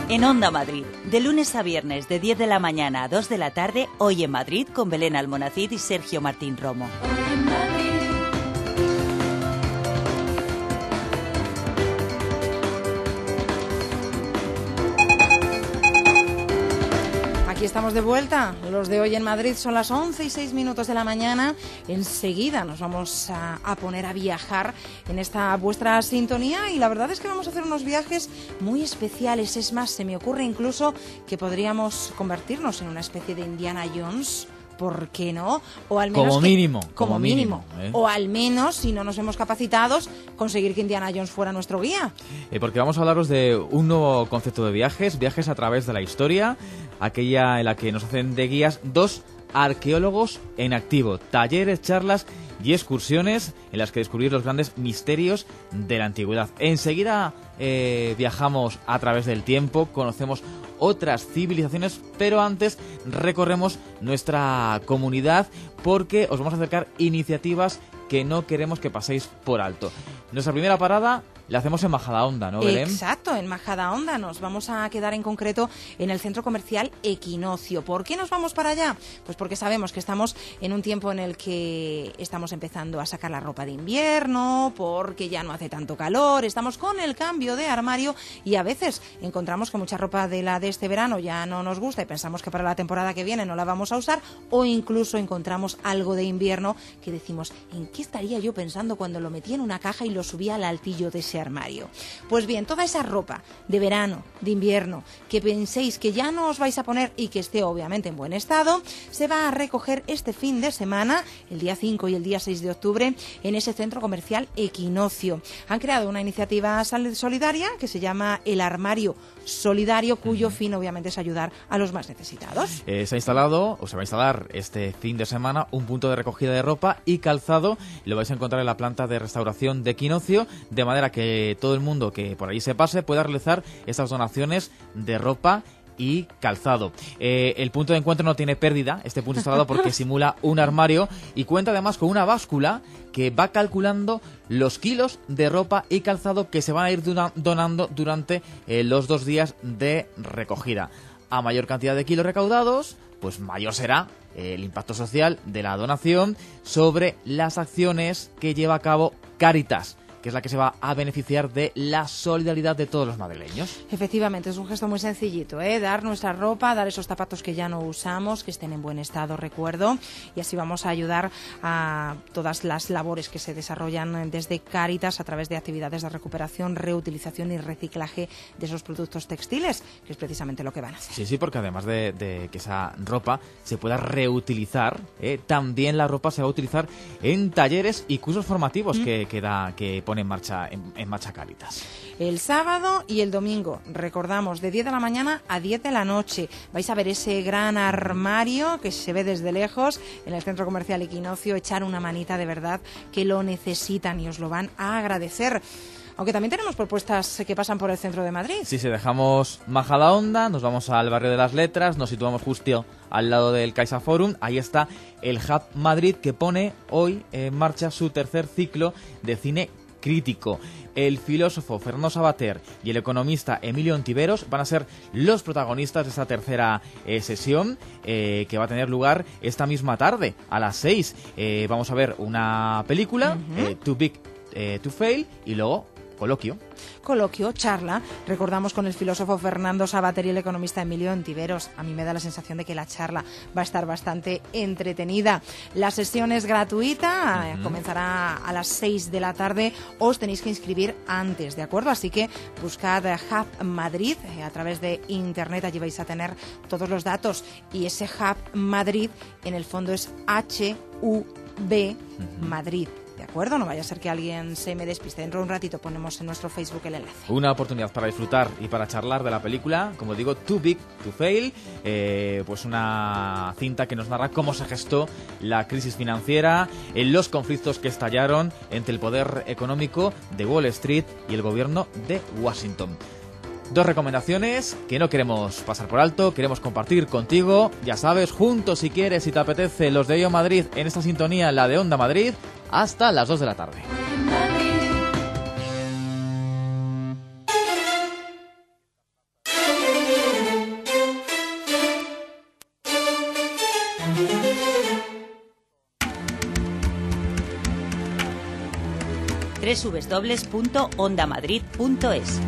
En Onda Madrid, de lunes a viernes de 10 de la mañana a 2 de la tarde, Hoy en Madrid con Belén Almonacid y Sergio Martín Romo. Aquí estamos de vuelta, los de Hoy en Madrid, son las 11:06 de la mañana. Enseguida nos vamos a poner a viajar en esta vuestra sintonía y la verdad es que vamos a hacer unos viajes muy especiales. Es más, se me ocurre incluso que podríamos convertirnos en una especie de Indiana Jones. ¿Por qué no? O al menos como mínimo. O al menos, si no nos hemos capacitados, conseguir que Indiana Jones fuera nuestro guía. Porque vamos a hablaros de un nuevo concepto de viajes a través de la historia, aquella en la que nos hacen de guías dos arqueólogos en activo, talleres, charlas y excursiones en las que descubrir los grandes misterios de la antigüedad. Enseguida viajamos a través del tiempo, conocemos otras civilizaciones, pero antes recorremos nuestra comunidad porque os vamos a acercar iniciativas que no queremos que paséis por alto. Nuestra primera parada la hacemos en Majadahonda, ¿no, Belén? Exacto, en Majadahonda. Nos vamos a quedar en concreto en el centro comercial Equinoccio. ¿Por qué nos vamos para allá? Pues porque sabemos que estamos en un tiempo en el que estamos empezando a sacar la ropa de invierno, porque ya no hace tanto calor, estamos con el cambio de armario y a veces encontramos que mucha ropa de la de este verano ya no nos gusta y pensamos que para la temporada que viene no la vamos a usar, o incluso encontramos algo de invierno que decimos, ¿en qué estaría yo pensando cuando lo metía en una caja y lo subía al altillo de ese armario? Pues bien, toda esa ropa de verano, de invierno, que penséis que ya no os vais a poner y que esté obviamente en buen estado, se va a recoger este fin de semana, el día 5 y el día 6 de octubre, en ese centro comercial Equinoccio. Han creado una iniciativa solidaria que se llama El Armario Solidario, cuyo fin obviamente es ayudar a los más necesitados. Se ha instalado, o se va a instalar este fin de semana, un punto de recogida de ropa y calzado. Lo vais a encontrar en la planta de restauración de Equinoccio, de manera que todo el mundo que por allí se pase pueda realizar estas donaciones de ropa y calzado. El punto de encuentro no tiene pérdida, este punto instalado, porque simula un armario y cuenta además con una báscula que va calculando los kilos de ropa y calzado que se van a ir donando durante los 2 días de recogida. A mayor cantidad de kilos recaudados, pues mayor será el impacto social de la donación sobre las acciones que lleva a cabo Cáritas, que es la que se va a beneficiar de la solidaridad de todos los madrileños. Efectivamente, es un gesto muy sencillito, dar nuestra ropa, dar esos zapatos que ya no usamos, que estén en buen estado, recuerdo, y así vamos a ayudar a todas las labores que se desarrollan desde Cáritas a través de actividades de recuperación, reutilización y reciclaje de esos productos textiles, que es precisamente lo que van a hacer. Sí, porque además de que esa ropa se pueda reutilizar, también la ropa se va a utilizar en talleres y cursos formativos que pone en marcha Cáritas. El sábado y el domingo, recordamos, de 10 de la mañana a 10 de la noche. Vais a ver ese gran armario que se ve desde lejos en el centro comercial Equinoccio, echar una manita de verdad, que lo necesitan y os lo van a agradecer. Aunque también tenemos propuestas que pasan por el centro de Madrid. Sí, dejamos Majadahonda, nos vamos al barrio de las Letras, nos situamos justo al lado del CaixaForum. Ahí está el Hub Madrid, que pone hoy en marcha su tercer ciclo de cine crítico. El filósofo Fernando Savater y el economista Emilio Ontiveros van a ser los protagonistas de esta tercera sesión que va a tener lugar esta misma tarde a las 6. Vamos a ver una película, Too Big to Fail, y luego Coloquio, charla, recordamos, con el filósofo Fernando Savater y el economista Emilio Ontiveros. A mí me da la sensación de que la charla va a estar bastante entretenida. La sesión es gratuita, comenzará a las 6 de la tarde, os tenéis que inscribir antes, ¿de acuerdo? Así que buscad Hub Madrid a través de internet, allí vais a tener todos los datos, y ese Hub Madrid en el fondo es HUB Madrid. ¿De acuerdo? No vaya a ser que alguien se me despiste. Dentro de un ratito ponemos en nuestro Facebook el enlace. Una oportunidad para disfrutar y para charlar de la película, como digo, Too Big to Fail, pues una cinta que nos narra cómo se gestó la crisis financiera, los conflictos que estallaron entre el poder económico de Wall Street y el gobierno de Washington. 2 recomendaciones que no queremos pasar por alto, queremos compartir contigo, ya sabes, juntos si quieres, si te apetece, los de Hoy en Madrid en esta sintonía, la de Onda Madrid, hasta las 2 de la tarde. www.ondamadrid.es.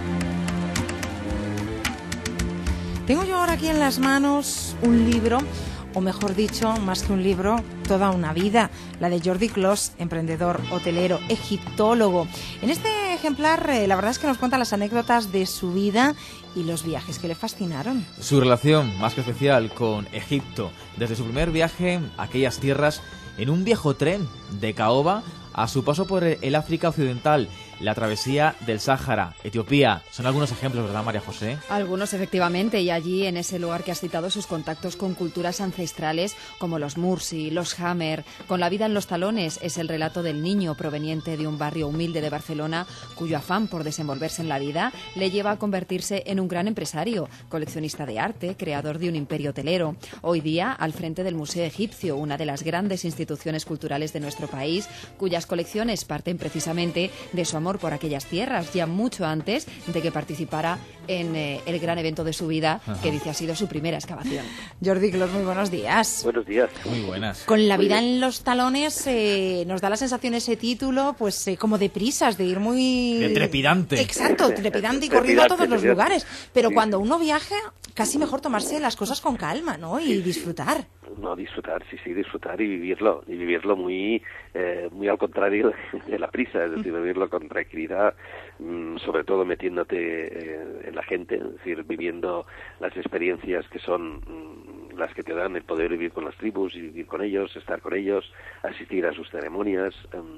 Tengo yo ahora aquí en las manos un libro, o mejor dicho, más que un libro, toda una vida, la de Jordi Clos, emprendedor, hotelero, egiptólogo. En este ejemplar, la verdad es que nos cuenta las anécdotas de su vida y los viajes que le fascinaron. Su relación más que especial con Egipto, desde su primer viaje a aquellas tierras en un viejo tren de caoba a su paso por el África Occidental, la travesía del Sáhara, Etiopía. Son algunos ejemplos, ¿verdad, María José? Algunos, efectivamente, y allí, en ese lugar que has citado, sus contactos con culturas ancestrales como los Mursi, los Hamer, con la vida en los talones, es el relato del niño proveniente de un barrio humilde de Barcelona, cuyo afán por desenvolverse en la vida le lleva a convertirse en un gran empresario, coleccionista de arte, creador de un imperio hotelero. Hoy día, al frente del Museo Egipcio, una de las grandes instituciones culturales de nuestro país, cuyas colecciones parten precisamente de su amor por aquellas tierras, ya mucho antes de que participara en el gran evento de su vida, que dice ha sido su primera excavación. Jordi Clos, muy buenos días. Buenos días. Muy buenas. Con la vida en los talones nos da la sensación ese título, pues como de prisas, de ir muy... De trepidante. Exacto, trepidante y corriendo a todos los lugares. Pero cuando uno viaja, casi mejor tomarse las cosas con calma, ¿no? Y disfrutar. No, disfrutar, sí, disfrutar y vivirlo muy al contrario de la prisa, es decir, vivirlo con tranquilidad, sobre todo metiéndote en la gente, es decir, viviendo las experiencias que son las que te dan el poder vivir con las tribus y vivir con ellos, estar con ellos, asistir a sus ceremonias,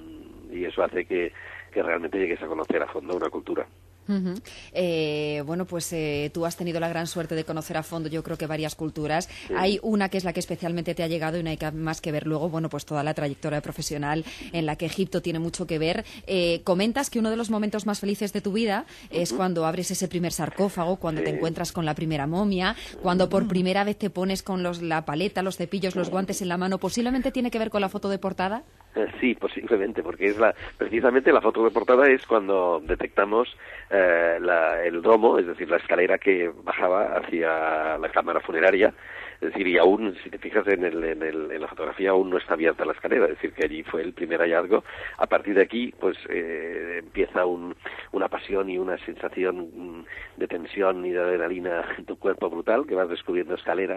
y eso hace que realmente llegues a conocer a fondo una cultura. Uh-huh. Bueno, pues tú has tenido la gran suerte de conocer a fondo, yo creo que varias culturas. Sí. Hay una que es la que especialmente te ha llegado y no hay más que ver luego, bueno, pues toda la trayectoria profesional en la que Egipto tiene mucho que ver. Comentas que uno de los momentos más felices de tu vida es cuando abres ese primer sarcófago, cuando te encuentras con la primera momia, cuando por primera vez te pones con la paleta, los cepillos, los guantes en la mano. ¿Posiblemente tiene que ver con la foto de portada? Sí, posiblemente, porque precisamente la foto de portada es cuando detectamos el domo, es decir, la escalera que bajaba hacia la cámara funeraria. Es decir, y aún, si te fijas en la fotografía, aún no está abierta la escalera, es decir, que allí fue el primer hallazgo. A partir de aquí, pues empieza una pasión y una sensación de tensión y de adrenalina en tu cuerpo brutal, que vas descubriendo escalera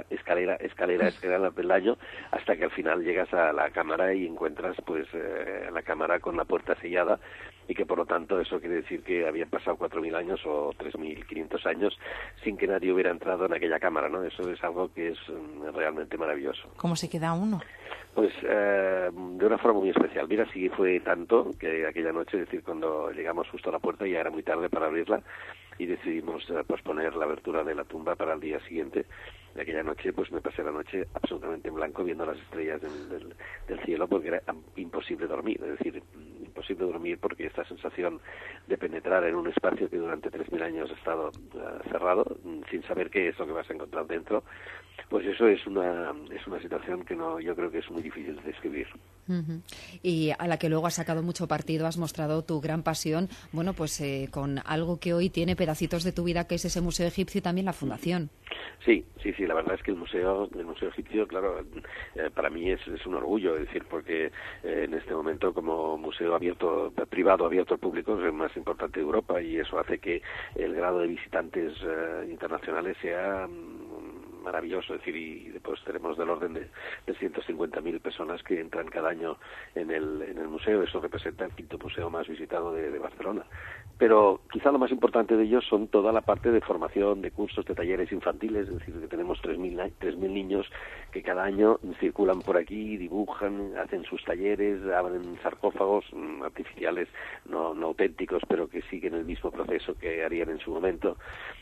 al peldaño, hasta que al final llegas a la cámara y encuentras, pues, la cámara con la puerta sellada, y que por lo tanto eso quiere decir que habían pasado 4.000 años o 3.500 años sin que nadie hubiera entrado en aquella cámara, ¿no? Eso es algo que es realmente maravilloso. ¿Cómo se queda uno? Pues de una forma muy especial. Mira, sí fue tanto que aquella noche, es decir, cuando llegamos justo a la puerta ya era muy tarde para abrirla y decidimos posponer la abertura de la tumba para el día siguiente. De aquella noche, pues me pasé la noche absolutamente en blanco viendo las estrellas del cielo, porque era imposible dormir, es decir, imposible dormir porque esta sensación de penetrar en un espacio que durante 3.000 años ha estado cerrado, sin saber qué es lo que vas a encontrar dentro, pues eso es una situación que yo creo que es muy difícil de describir. Uh-huh. Y a la que luego has sacado mucho partido, has mostrado tu gran pasión, bueno, pues con algo que hoy tiene pedacitos de tu vida, que es ese Museo Egipcio y también la Fundación. Sí, la verdad es que el Museo Egipcio, claro, para mí es un orgullo, es decir, porque en este momento como museo privado abierto al público es el más importante de Europa, y eso hace que el grado de visitantes internacionales sea maravilloso, es decir, y después tenemos del orden de 150.000 personas que entran cada año en el museo. Eso representa el quinto museo más visitado de Barcelona. Pero quizá lo más importante de ellos son toda la parte de formación, de cursos, de talleres infantiles, es decir, que tenemos 3.000 niños que cada año circulan por aquí, dibujan, hacen sus talleres, abren sarcófagos artificiales, no auténticos, pero que siguen el mismo proceso que harían en su momento.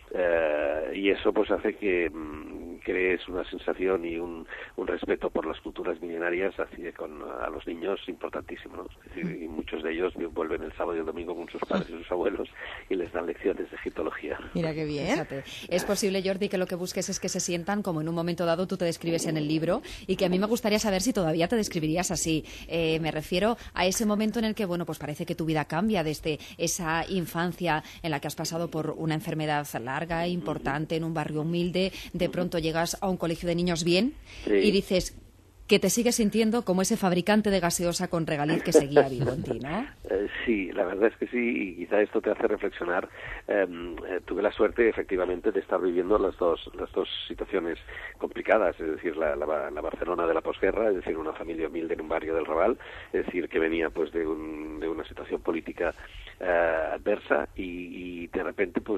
Y eso pues hace que crees una sensación y un respeto por las culturas milenarias a los niños importantísimo, ¿no? Es decir, y muchos de ellos vuelven el sábado y el domingo con sus padres y sus abuelos y les dan lecciones de egiptología. Mira qué bien. Fíjate. Es posible, Jordi, que lo que busques es que se sientan como en un momento dado tú te describes en el libro, y que a mí me gustaría saber si todavía te describirías así. Me refiero a ese momento en el que, bueno, pues parece que tu vida cambia desde esa infancia en la que has pasado por una enfermedad larga, importante, en un barrio humilde, de pronto llegas a un colegio de niños bien y dices, que te sigues sintiendo como ese fabricante de gaseosa con regaliz que seguía vivo en ti, ¿no? Sí, la verdad es que sí, y quizá esto te hace reflexionar. Tuve la suerte, efectivamente, de estar viviendo las dos situaciones complicadas, es decir, la Barcelona de la posguerra, es decir, una familia humilde en un barrio del Raval, es decir, que venía pues de una situación política adversa, y de repente pues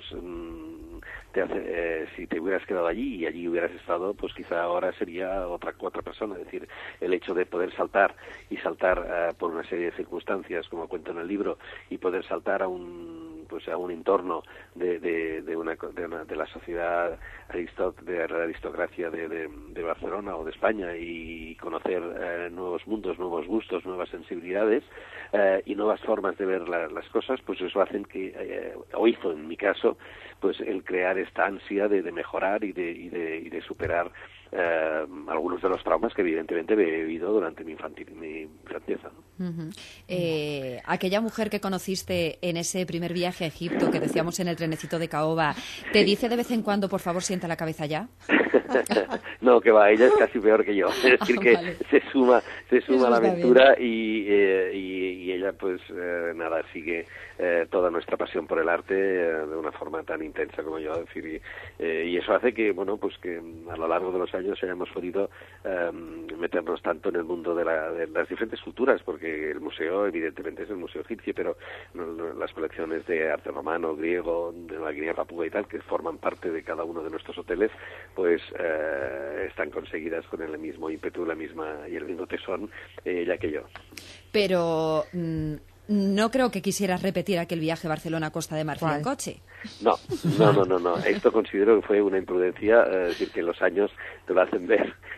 si te hubieras quedado allí y allí hubieras estado, pues quizá ahora sería otra persona. Es decir, el hecho de poder saltar por una serie de circunstancias, como cuento en el libro, y poder saltar a un entorno de la sociedad de la aristocracia de Barcelona o de España, y conocer nuevos mundos, nuevos gustos, nuevas sensibilidades y nuevas formas de ver las cosas, pues eso hacen o hizo en mi caso, pues el crear esta ansia de mejorar y de superar algunos de los traumas que evidentemente he vivido durante mi infancieza, ¿no? Uh-huh. Aquella mujer que conociste en ese primer viaje a Egipto, que decíamos en el trenecito de Caoba, ¿te dice de vez en cuando, por favor, sienta la cabeza ya? No, que va, ella es casi peor que yo. Es decir, que vale. se suma a la aventura, y ella, pues, sigue toda nuestra pasión por el arte de una forma tan intensa como yo. Es decir, y eso hace que, bueno, pues que a lo largo de los años hayamos podido meternos tanto en el mundo de las diferentes culturas, porque el museo, evidentemente, es el museo egipcio, pero las colecciones de arte romano, griego, de la Guinea Papúa y tal, que forman parte de cada uno de nuestros hoteles, pues están conseguidas con el mismo ímpetu, y el mismo tesón, ella que yo. Pero no creo que quisieras repetir aquel viaje a Barcelona-Costa de Marfil en coche. No. Esto considero que fue una imprudencia, es decir, que los años te lo hacen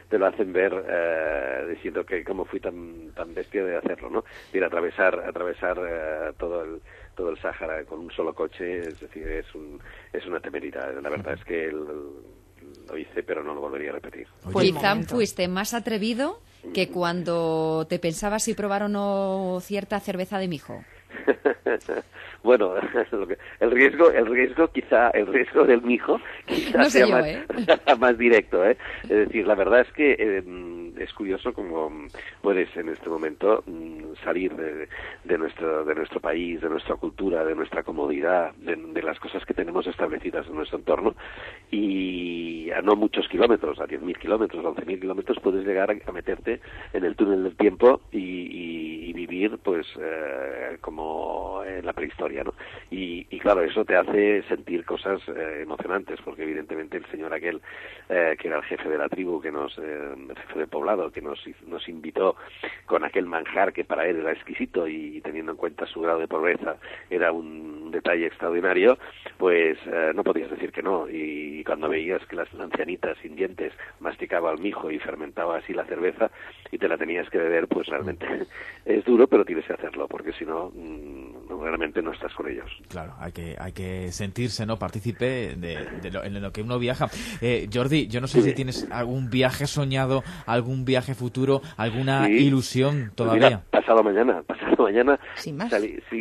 ver diciendo que cómo fui tan bestia de hacerlo, ¿no? Ir a atravesar todo el Sáhara con un solo coche, es decir, es una temeridad. La verdad es que lo hice, pero no lo volvería a repetir. Quizá fuiste más atrevido que cuando te pensabas si probar o no cierta cerveza de Mijo. Bueno, el riesgo del Mijo quizá no sé sea más directo, ¿eh? Es decir, la verdad es que es curioso cómo puedes en este momento salir de nuestro país, de nuestra cultura, de nuestra comodidad, de las cosas que tenemos establecidas en nuestro entorno, y a no muchos kilómetros, a 10.000 kilómetros, 11.000 kilómetros, puedes llegar a meterte en el túnel del tiempo y vivir pues como en la prehistoria, ¿no? Y claro, eso te hace sentir cosas emocionantes, porque evidentemente el señor aquel que era el jefe de la tribu, el jefe del poblado, que nos invitó con aquel manjar que para él era exquisito, y teniendo en cuenta su grado de pobreza era un detalle extraordinario, pues no podías decir que no. Y cuando veías que las ancianitas sin dientes masticaba el mijo y fermentaba así la cerveza y te la tenías que beber, pues realmente es duro, pero tienes que hacerlo, porque si no, realmente no estás con ellos. Claro, hay que sentirse, ¿no?, partícipe en lo que uno viaja. Jordi, yo no sé si tienes algún viaje soñado, algún viaje futuro, alguna ilusión todavía. Mira, pasado mañana sin más,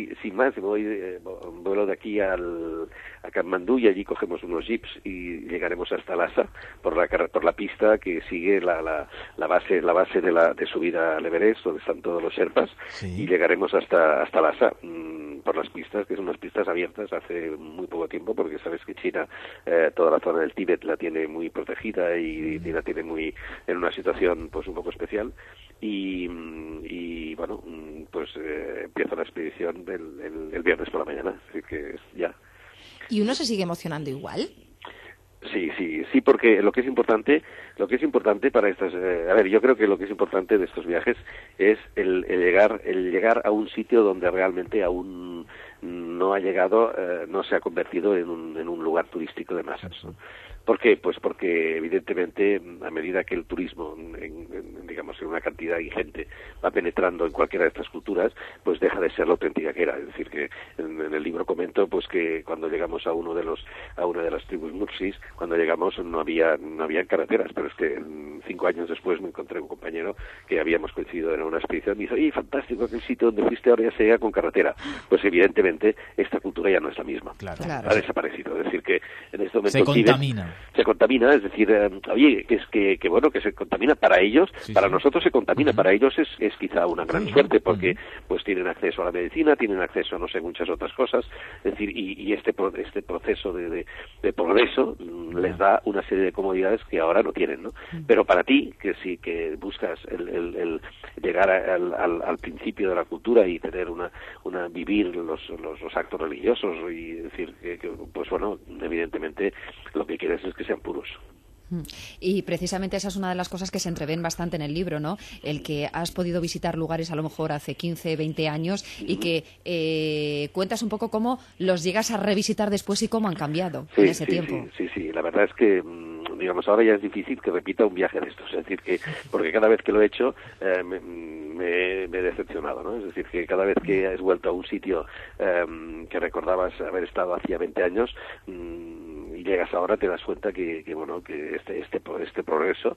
vuelo de aquí a Katmandú, y allí cogemos unos jeeps y llegaremos hasta Lhasa por la pista que sigue la base de subida al Everest, donde están todos los sherpas, y llegaremos hasta Lhasa por las pistas, que son unas pistas abiertas hace muy poco tiempo, porque sabes que China toda la zona del Tíbet la tiene muy protegida y la tiene muy en una situación pues un poco especial, y bueno, pues empiezo la expedición el viernes por la mañana, así que ya. ¿Y uno se sigue emocionando igual? Sí, porque lo que es importante para estas, yo creo que lo que es importante de estos viajes es el llegar a un sitio donde realmente aún no ha llegado, no se ha convertido en un lugar turístico de masas, ¿no? ¿Por qué? Pues porque evidentemente a medida que el turismo en una cantidad ingente va penetrando en cualquiera de estas culturas, pues deja de ser la auténtica que era. Es decir, que en el libro comento pues que cuando llegamos a una de las tribus Mursis, cuando llegamos no había carreteras, pero es que 5 años después me encontré un compañero que habíamos coincidido en una expedición y me dijo: fantástico, aquel sitio donde fuiste ahora ya se llega con carretera. Pues evidentemente esta cultura ya no es la misma. Claro. Ha desaparecido. Es decir, que en este momento se contamina. se contamina, es decir, oye, que bueno, que se contamina para ellos, para nosotros se contamina, para ellos es quizá una gran suerte, porque pues tienen acceso a la medicina, tienen acceso a no sé, muchas otras cosas, es decir, y este proceso de progreso les da una serie de comodidades que ahora no tienen, ¿no? Pero para ti, que sí que buscas el llegar al principio de la cultura y tener vivir los actos religiosos, y decir que pues bueno, evidentemente lo que quieres es que sean puros. Y precisamente esa es una de las cosas que se entreven bastante en el libro, ¿no? El que has podido visitar lugares a lo mejor hace 15, 20 años y que cuentas un poco cómo los llegas a revisitar después y cómo han cambiado en ese tiempo. Sí, la verdad es que digamos, ahora ya es difícil que repita un viaje de estos, es decir, que porque cada vez que lo he hecho me he decepcionado, ¿no? Es decir, que cada vez que has vuelto a un sitio que recordabas haber estado hacía 20 años y llegas ahora, te das cuenta que bueno, que este progreso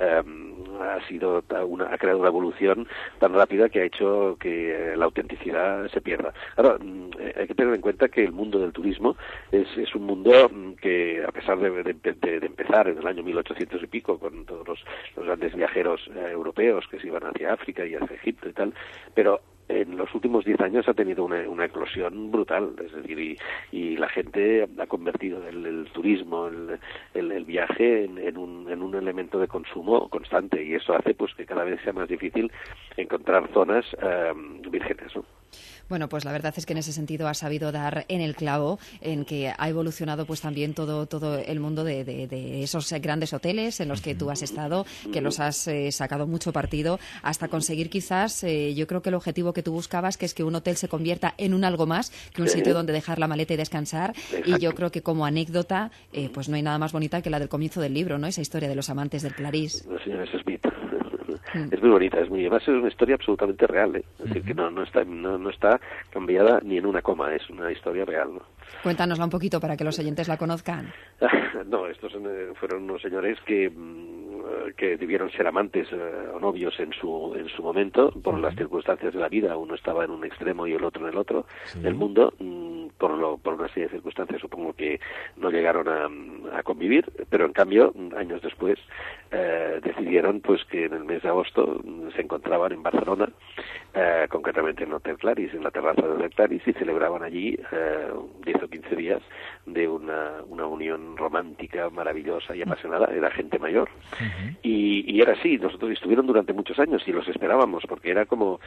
ha creado una evolución tan rápida que ha hecho que la autenticidad se pierda. Ahora, hay que tener en cuenta que el mundo del turismo es un mundo que, a pesar de empezar en el año 1800 y pico, con todos los grandes viajeros europeos que se iban hacia África y hacia Egipto y tal, pero en los últimos 10 años ha tenido una eclosión brutal, es decir, y la gente ha convertido el turismo, el viaje en un elemento de consumo constante, y eso hace pues que cada vez sea más difícil encontrar zonas vírgenes, ¿no? Bueno, pues la verdad es que en ese sentido has sabido dar en el clavo, en que ha evolucionado pues también todo el mundo de esos grandes hoteles en los que tú has estado, que los has sacado mucho partido, hasta conseguir quizás, yo creo que el objetivo que tú buscabas, que es que un hotel se convierta en un algo más que un sitio donde dejar la maleta y descansar. Exacto. Y yo creo que como anécdota, pues no hay nada más bonita que la del comienzo del libro, ¿no? Esa historia de los amantes del Clarís. Los señores Smith. Es muy bonita, además es una historia absolutamente real, ¿eh? Es decir, que no está cambiada ni en una coma, es una historia real, ¿no? Cuéntanosla un poquito para que los oyentes la conozcan. No, estos fueron unos señores que debieron ser amantes o novios en su momento, por las circunstancias de la vida. Uno estaba en un extremo y el otro en el otro del mundo, por una serie de circunstancias, supongo que no llegaron a convivir, pero en cambio, años después, decidieron pues que en el mes de agosto se encontraban en Barcelona, concretamente en Hotel Clarís, en la terraza del Hotel Clarís, y celebraban allí 10 o 15 días de una unión romántica, maravillosa y apasionada. Era gente mayor. Y era así, nosotros estuvieron durante muchos años y los esperábamos, porque era como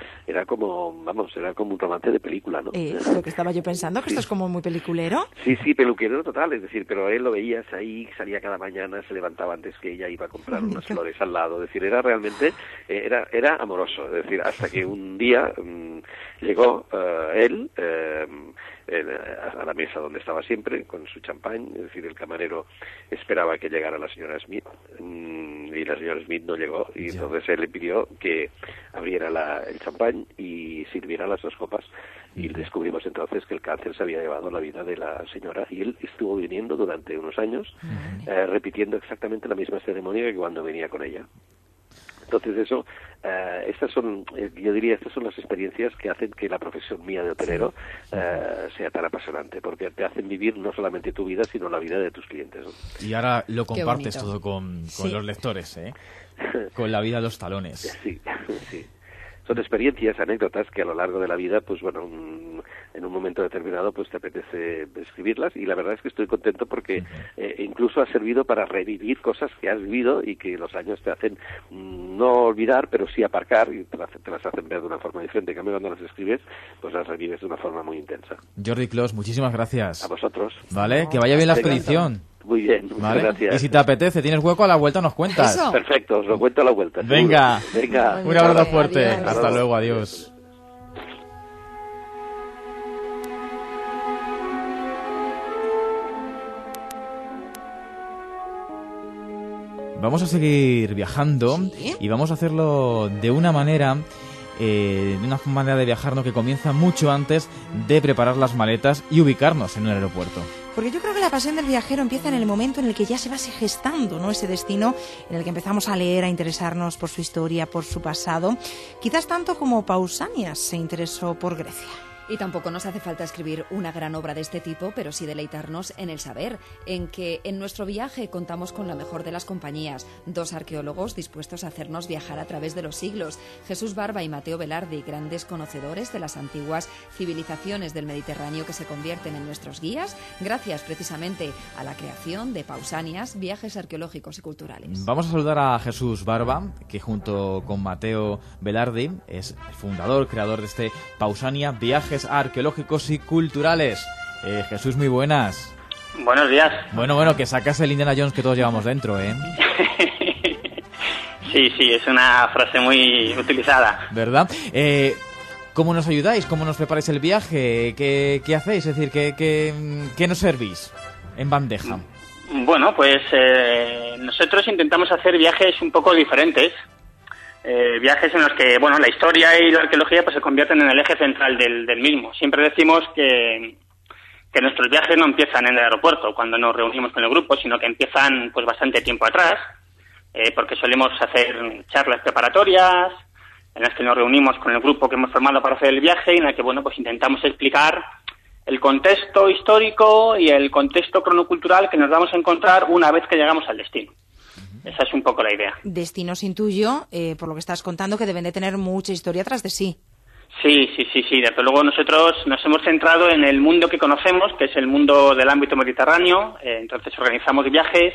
un romance de película, ¿no? Lo que estaba yo pensando, que esto es como muy peliculero. Sí, peluquero total, es decir, pero él lo veías ahí, salía cada mañana, se levantaba antes que ella, iba a comprar unas flores al lado, es decir, era realmente, era amoroso, es decir, hasta que un día llegó él a la mesa donde estaba siempre, con su champán, es decir, el camarero esperaba que llegara la señora Smith, y la señora Smith no llegó, y entonces él le pidió que abriera el champán y sirviera las 2 copas, y descubrimos entonces que el cáncer se había llevado la vida de la señora, y él estuvo viniendo durante unos años, repitiendo exactamente la misma ceremonia que cuando venía con ella. Entonces estas son las experiencias que hacen que la profesión mía de hotelero sea tan apasionante, porque te hacen vivir no solamente tu vida, sino la vida de tus clientes, ¿no? Y ahora lo compartes todo con los lectores, ¿eh? Con la vida de los talones. Sí. Son experiencias, anécdotas que a lo largo de la vida, pues bueno, en un momento determinado pues te apetece escribirlas, y la verdad es que estoy contento porque incluso ha servido para revivir cosas que has vivido y que los años te hacen no olvidar, pero sí aparcar, y te las hacen ver de una forma diferente. En cambio, cuando las escribes, pues las revives de una forma muy intensa. Jordi Clos, muchísimas gracias. A vosotros. Vale, que vaya bien la expedición. Muy bien, muchas ¿vale? Gracias. Y si te apetece, tienes hueco, a la vuelta nos cuentas. Eso. Perfecto, os lo cuento a la vuelta. Venga. Un abrazo fuerte. Adiós. Hasta luego, adiós. Vamos a seguir viajando y vamos a hacerlo de una manera de viajar, ¿no?, que comienza mucho antes de preparar las maletas y ubicarnos en un aeropuerto. Porque yo creo que la pasión del viajero empieza en el momento en el que ya se va gestando, ¿no?, ese destino en el que empezamos a leer, a interesarnos por su historia, por su pasado. Quizás tanto como Pausanias se interesó por Grecia. Y tampoco nos hace falta escribir una gran obra de este tipo, pero sí deleitarnos en el saber, en que en nuestro viaje contamos con la mejor de las compañías, 2 arqueólogos dispuestos a hacernos viajar a través de los siglos, Jesús Barba y Mateo Velarde, grandes conocedores de las antiguas civilizaciones del Mediterráneo que se convierten en nuestros guías, gracias precisamente a la creación de Pausanias, viajes arqueológicos y culturales. Vamos a saludar a Jesús Barba, que junto con Mateo Velarde es el fundador, creador de este Pausania, viajes arqueológicos y culturales. Jesús, muy buenas. Buenos días. Bueno, que sacas el Indiana Jones que todos llevamos dentro, ¿eh? Sí, es una frase muy utilizada. ¿Verdad? ¿Cómo nos ayudáis? ¿Cómo nos preparáis el viaje? ¿Qué hacéis? Es decir, ¿qué nos servís en bandeja? Bueno, pues nosotros intentamos hacer viajes un poco diferentes. Viajes en los que, bueno, la historia y la arqueología pues se convierten en el eje central del mismo. Siempre decimos que nuestros viajes no empiezan en el aeropuerto cuando nos reunimos con el grupo, sino que empiezan pues bastante tiempo atrás, porque solemos hacer charlas preparatorias en las que nos reunimos con el grupo que hemos formado para hacer el viaje y en la que, bueno, pues intentamos explicar el contexto histórico y el contexto cronocultural que nos vamos a encontrar una vez que llegamos al destino. Esa es un poco la idea. Destinos intuyo, por lo que estás contando, que deben de tener mucha historia tras de sí. Sí. Desde luego nosotros nos hemos centrado en el mundo que conocemos, que es el mundo del ámbito mediterráneo. Entonces organizamos viajes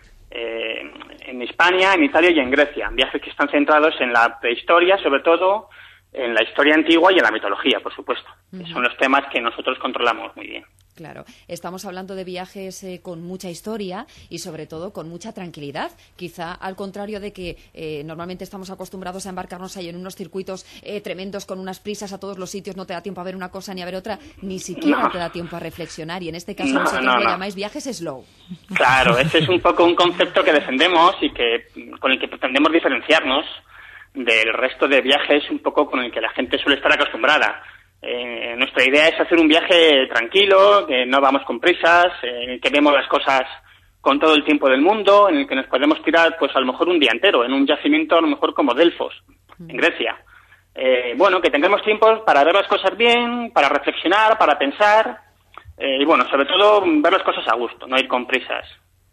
en España, en Italia y en Grecia. Viajes que están centrados en la prehistoria, sobre todo, en la historia antigua y en la mitología, por supuesto. Uh-huh. Son los temas que nosotros controlamos muy bien. Claro, estamos hablando de viajes con mucha historia y sobre todo con mucha tranquilidad, quizá al contrario de que normalmente estamos acostumbrados a embarcarnos ahí en unos circuitos tremendos con unas prisas a todos los sitios, no te da tiempo a ver una cosa ni a ver otra, ni siquiera te da tiempo a reflexionar y en este caso vosotros lo llamáis viajes slow. Claro, ese es un poco un concepto que defendemos y con el que pretendemos diferenciarnos del resto de viajes un poco con el que la gente suele estar acostumbrada. Nuestra idea es hacer un viaje tranquilo, que no vamos con prisas, en el que vemos las cosas con todo el tiempo del mundo, en el que nos podemos tirar pues a lo mejor un día entero, en un yacimiento a lo mejor como Delfos, en Grecia. Bueno, que tengamos tiempo para ver las cosas bien, para reflexionar, para pensar, y bueno, sobre todo ver las cosas a gusto, no ir con prisas.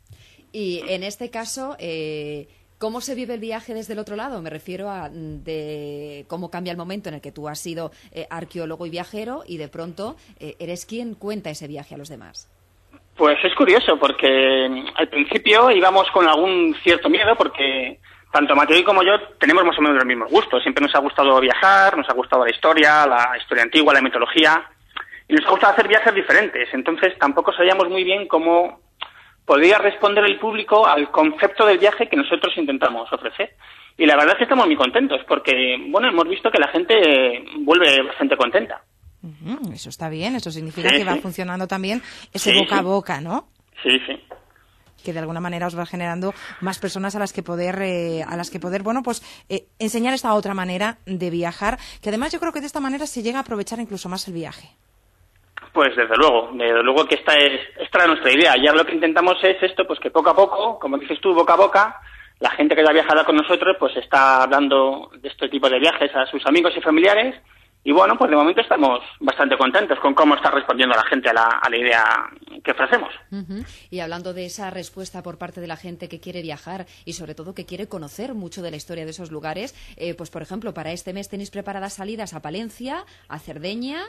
Y en este caso, ¿cómo se vive el viaje desde el otro lado? Me refiero a de cómo cambia el momento en el que tú has sido arqueólogo y viajero y de pronto eres quien cuenta ese viaje a los demás. Pues es curioso porque al principio íbamos con algún cierto miedo porque tanto Mateo como yo tenemos más o menos los mismos gustos. Siempre nos ha gustado viajar, nos ha gustado la historia antigua, la mitología y nos ha gustado hacer viajes diferentes. Entonces tampoco sabíamos muy bien cómo podría responder el público al concepto del viaje que nosotros intentamos ofrecer. Y la verdad es que estamos muy contentos porque, bueno, hemos visto que la gente vuelve bastante contenta. Eso está bien, eso significa que va funcionando también ese boca a boca, ¿no? Sí. Que de alguna manera os va generando más personas a las que poder, bueno, pues enseñar esta otra manera de viajar, que además yo creo que de esta manera se llega a aprovechar incluso más el viaje. Pues desde luego que esta es nuestra idea. Ya lo que intentamos es esto, pues que poco a poco, como dices tú, boca a boca, la gente que ya ha viajado con nosotros, pues está hablando de este tipo de viajes a sus amigos y familiares. Y bueno, pues de momento estamos bastante contentos con cómo está respondiendo la gente a la idea que ofrecemos. Uh-huh. Y hablando de esa respuesta por parte de la gente que quiere viajar y sobre todo que quiere conocer mucho de la historia de esos lugares, pues por ejemplo, para este mes tenéis preparadas salidas a Palencia, a Cerdeña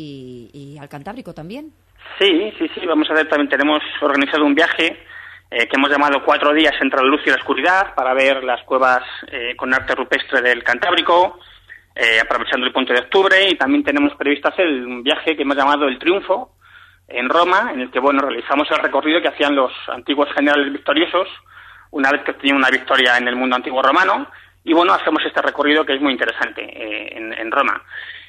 y al Cantábrico también. Sí, vamos a ver, también tenemos organizado un viaje que hemos llamado 4 días entre la luz y la oscuridad para ver las cuevas con arte rupestre del Cantábrico, aprovechando el puente de octubre, y también tenemos previsto hacer un viaje que hemos llamado El Triunfo en Roma, en el que bueno realizamos el recorrido que hacían los antiguos generales victoriosos una vez que tenían una victoria en el mundo antiguo romano, y bueno, hacemos este recorrido que es muy interesante en Roma.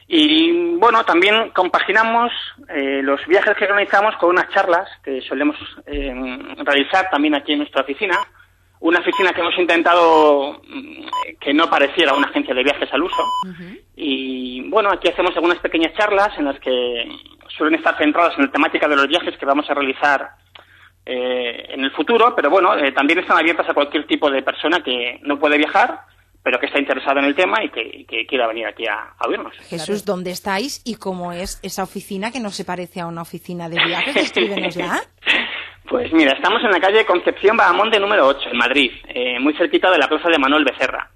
Y bueno, también compaginamos los viajes que organizamos con unas charlas que solemos realizar también aquí en nuestra oficina, una oficina que hemos intentado que no pareciera una agencia de viajes al uso. Uh-huh. Y bueno, aquí hacemos algunas pequeñas charlas en las que suelen estar centradas en la temática de los viajes que vamos a realizar en el futuro, pero bueno, también están abiertas a cualquier tipo de persona que no puede viajar, pero que está interesado en el tema y que quiera venir aquí a oírnos. Jesús, ¿dónde estáis y cómo es esa oficina que no se parece a una oficina de viajes? Descríbenosla. Pues mira, estamos en la calle Concepción Bahamonde número 8, en Madrid, muy cerquita de la plaza de Manuel Becerra.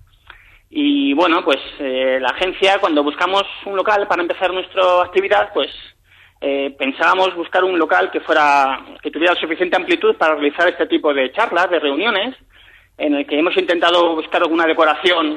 Y bueno, pues la agencia, cuando buscamos un local para empezar nuestra actividad, pues pensábamos buscar un local que tuviera suficiente amplitud para realizar este tipo de charlas, de reuniones, en el que hemos intentado buscar alguna decoración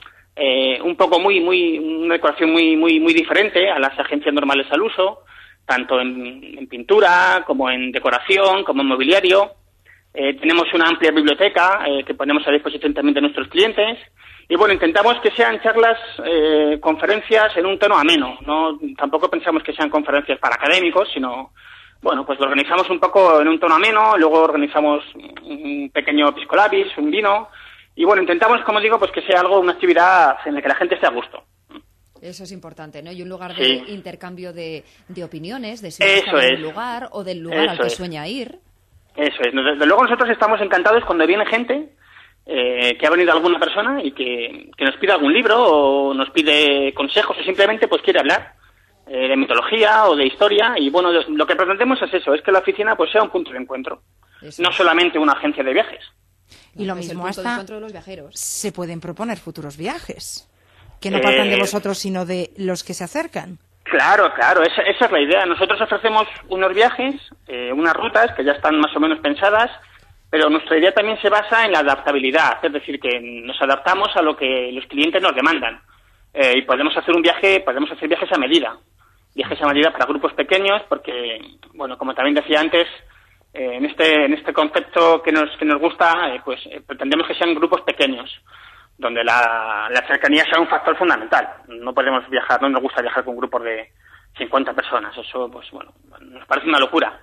un poco una decoración muy diferente a las agencias normales al uso, tanto en pintura, como en decoración, como en mobiliario. Tenemos una amplia biblioteca que ponemos a disposición también de nuestros clientes. Y bueno, intentamos que sean charlas, conferencias en un tono ameno. Tampoco pensamos que sean conferencias para académicos, sino, bueno, pues lo organizamos un poco en un tono ameno, luego organizamos un pequeño pisco labis, un vino. Y bueno, intentamos, como digo, pues que sea una actividad en la que la gente esté a gusto. Eso es importante, ¿no? Y un lugar de intercambio de opiniones, de si está en un lugar o del lugar al que sueña ir. Eso es. Desde luego nosotros estamos encantados cuando viene gente que ha venido alguna persona y que nos pide algún libro o nos pide consejos o simplemente pues quiere hablar de mitología o de historia. Y bueno, lo que pretendemos es eso, es que la oficina pues sea un punto de encuentro, no solamente una agencia de viajes. Y lo mismo hasta de los viajeros. Se pueden proponer futuros viajes que no partan de vosotros, sino de los que se acercan. Claro, esa es la idea. Nosotros ofrecemos unos viajes, unas rutas que ya están más o menos pensadas, pero nuestra idea también se basa en la adaptabilidad, es decir, que nos adaptamos a lo que los clientes nos demandan. Y podemos hacer viajes a medida. Viajes a medida para grupos pequeños, porque, bueno, como también decía antes, en este concepto que nos gusta, pretendemos que sean grupos pequeños, donde la cercanía sea un factor fundamental. No podemos viajar, no nos gusta viajar con grupos de 50 personas. Eso, pues bueno, nos parece una locura.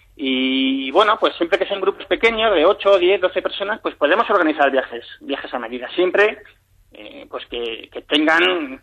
Y bueno, pues siempre que sean grupos pequeños, de 8, 10, 12 personas, pues podemos organizar viajes a medida. Siempre, pues que tengan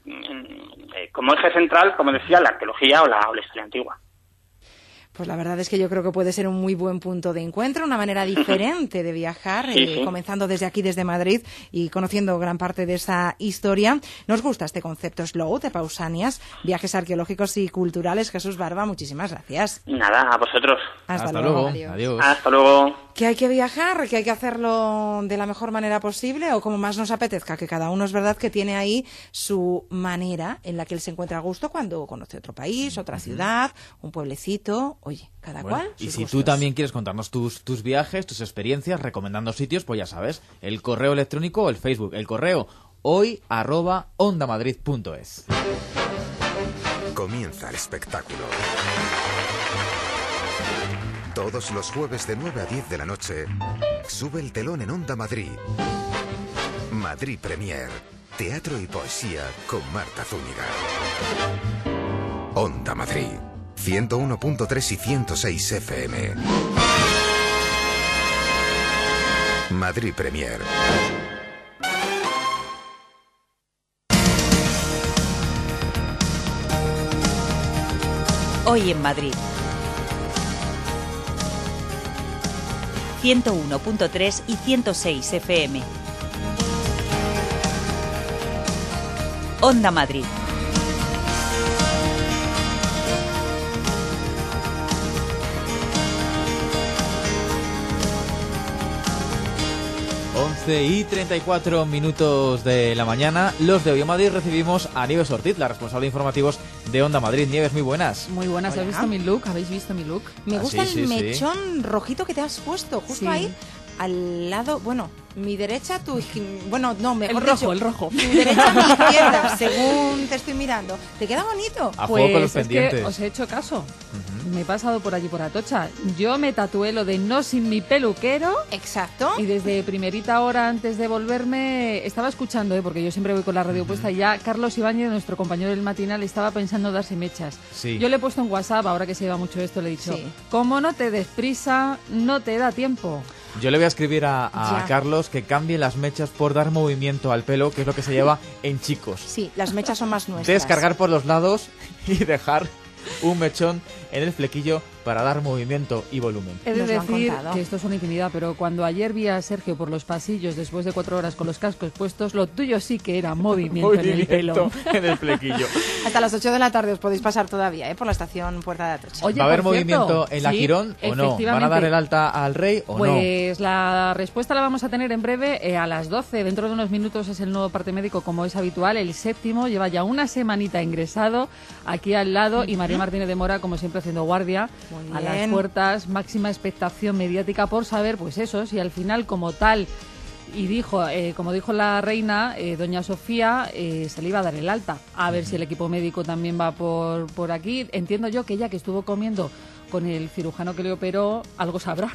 como eje central, como decía, la arqueología o la historia antigua. Pues la verdad es que yo creo que puede ser un muy buen punto de encuentro, una manera diferente de viajar, comenzando desde aquí, desde Madrid, y conociendo gran parte de esa historia. Nos gusta este concepto Slow de Pausanias, viajes arqueológicos y culturales. Jesús Barba, muchísimas gracias. Nada, a vosotros. Hasta luego. Adiós. Hasta luego. Que hay que viajar, que hay que hacerlo de la mejor manera posible o como más nos apetezca, que cada uno es verdad que tiene ahí su manera en la que él se encuentra a gusto cuando conoce otro país, otra ciudad, un pueblecito. Oye, cada cual sus y si gustos. tú también quieres contarnos tus viajes, tus experiencias, recomendando sitios, pues ya sabes, el correo electrónico o el Facebook. El correo hoy@ondamadrid.es. Comienza el espectáculo. Todos los jueves de 9 a 10 de la noche, sube el telón en Onda Madrid. Madrid Premier, teatro y poesía con Marta Zúñiga. Onda Madrid, 101.3 y 106 FM. Madrid Premier. Hoy en Madrid. 101.3 y 106 FM. Onda Madrid. Y 34 minutos de la mañana, los de Hoy en Madrid recibimos a Nieves Ortiz, la responsable de informativos de Onda Madrid. Nieves, muy buenas. Muy buenas. Hola. ¿Habéis visto mi look? ¿Habéis visto mi look? Me gusta sí, el sí. mechón rojito que te has puesto, justo ahí, al lado, bueno, mi derecha, bueno, no, mejor dicho, El rojo. mi derecha, mi izquierda, según te estoy mirando. ¿Te queda bonito? A fuego con los Pues es pendientes. que os he hecho caso. Me he pasado por allí por Atocha. Yo me tatué lo de no sin mi peluquero. Exacto. Y desde primerita hora antes de volverme, estaba escuchando, porque yo siempre voy con la radio puesta, y ya Carlos Ibáñez, nuestro compañero del matinal, estaba pensando darse mechas. Sí. Yo le he puesto en WhatsApp, ahora que se lleva mucho esto, le he dicho, Sí. como no te des prisa, no te da tiempo. Yo le voy a escribir a Ya. Carlos que cambie las mechas por dar movimiento al pelo, que es lo que se lleva en chicos. Sí, las mechas son más nuestras. Descargar por los lados y dejar un mechón en el flequillo para dar movimiento y volumen. He de Nos lo han decir contado. que esto es una intimidad, pero cuando ayer vi a Sergio por los pasillos después de 4 horas con los cascos puestos, lo tuyo sí que era movimiento en el pelo. En el flequillo. Hasta las 8 de la tarde os podéis pasar todavía, por la estación Puerta de Atocha. Oye, ¿Va a haber por cierto, movimiento en la sí, Quirón o no? ¿Van a efectivamente. dar el alta al rey o no? Pues la respuesta la vamos a tener en breve, a las 12. Dentro de unos minutos es el nuevo parte médico, como es habitual. El 7º lleva ya una semanita ingresado aquí al lado y María Martínez de Mora, como siempre, haciendo guardia Muy a las bien. puertas. Máxima expectación mediática por saber, pues eso, si al final, como tal, y dijo, como dijo la reina, doña Sofía, se le iba a dar el alta. A ver si el equipo médico también va por aquí. Entiendo yo que ella, que estuvo comiendo con el cirujano que le operó, algo sabrá.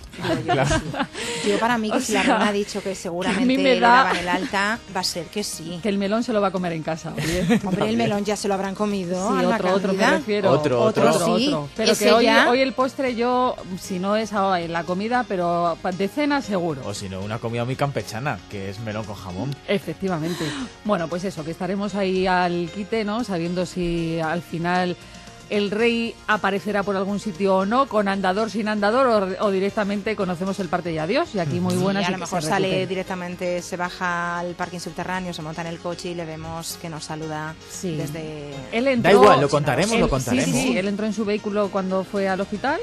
Yo para mí, que si la sea, reina ha dicho que que a seguramente mí me le da- daban el alta, va a ser que sí. Que el melón se lo va a comer en casa. Oye. Hombre, el melón ya se lo habrán comido. Sí, Alma otro me Cándida. refiero. Otro. Sí, Pero ese que hoy, ya- hoy el postre yo, si no es ahora en la comida, pero de cena seguro. O si no, una comida muy campechana, que es melón con jamón. Efectivamente. Bueno, pues eso, que estaremos ahí al quite, ¿no? Sabiendo si al final el rey aparecerá por algún sitio o no, con andador, sin andador, o directamente conocemos el parte y adiós. Y aquí muy buenas. Y a y lo que mejor se sale recupere. directamente, se baja al parking subterráneo, se monta en el coche y le vemos que nos saluda Sí. desde... Él entró, Da igual, lo contaremos, él- lo contaremos. Sí, sí, él entró en su vehículo cuando fue al hospital,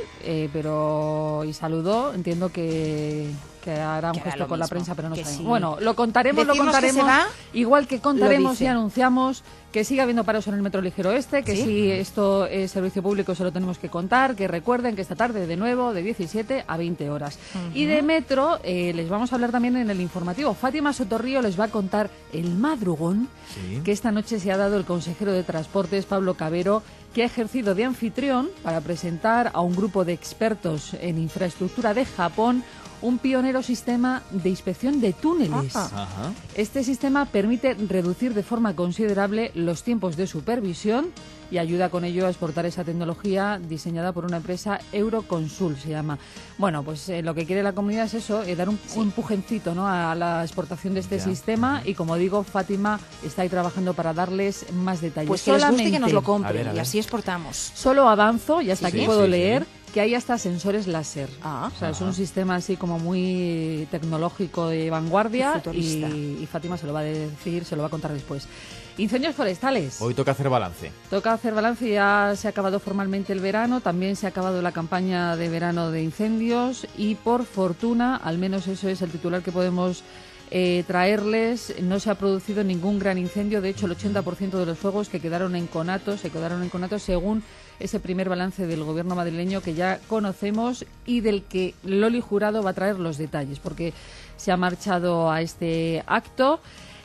pero y saludó. Entiendo que hará un Que hará gesto lo con la mismo, prensa, pero no que sabemos. sí. Bueno, lo contaremos, Decirnos que se va, igual que contaremos dice. y anunciamos que sigue habiendo paros en el metro ligero este, que ¿Sí? si esto es servicio público se lo tenemos que contar, que recuerden que esta tarde de nuevo de 17 a 20 horas. Y de metro les vamos a hablar también en el informativo. Fátima Sotorrío les va a contar el madrugón Sí. que esta noche se ha dado el consejero de Transportes, Pablo Cabero, que ha ejercido de anfitrión para presentar a un grupo de expertos en infraestructura de Japón un pionero sistema de inspección de túneles. Ajá. Ajá. Este sistema permite reducir de forma considerable los tiempos de supervisión y ayuda con ello a exportar esa tecnología diseñada por una empresa, Euroconsult se llama. Bueno, pues lo que quiere la comunidad es eso, dar un empujoncito, ¿no?, a la exportación de este Ya. sistema y, como digo, Fátima está ahí trabajando para darles más detalles. Pues que les guste y que Solamente- nos lo compren A ver. y así exportamos. Solo avanzo y hasta Sí, aquí sí, puedo sí, leer sí. que hay hasta sensores láser. Ah. O sea, es un Ajá. sistema así como muy tecnológico de vanguardia Y futurista. y Fátima se lo va a decir, se lo va a contar después. Incendios forestales. Hoy toca hacer balance. Toca hacer balance, ya se ha acabado formalmente el verano, también se ha acabado la campaña de verano de incendios y por fortuna, al menos eso es el titular que podemos traerles, no se ha producido ningún gran incendio. De hecho, el 80% de los fuegos que quedaron en conatos se quedaron en conatos según ese primer balance del gobierno madrileño que ya conocemos y del que Loli Jurado va a traer los detalles porque se ha marchado a este acto.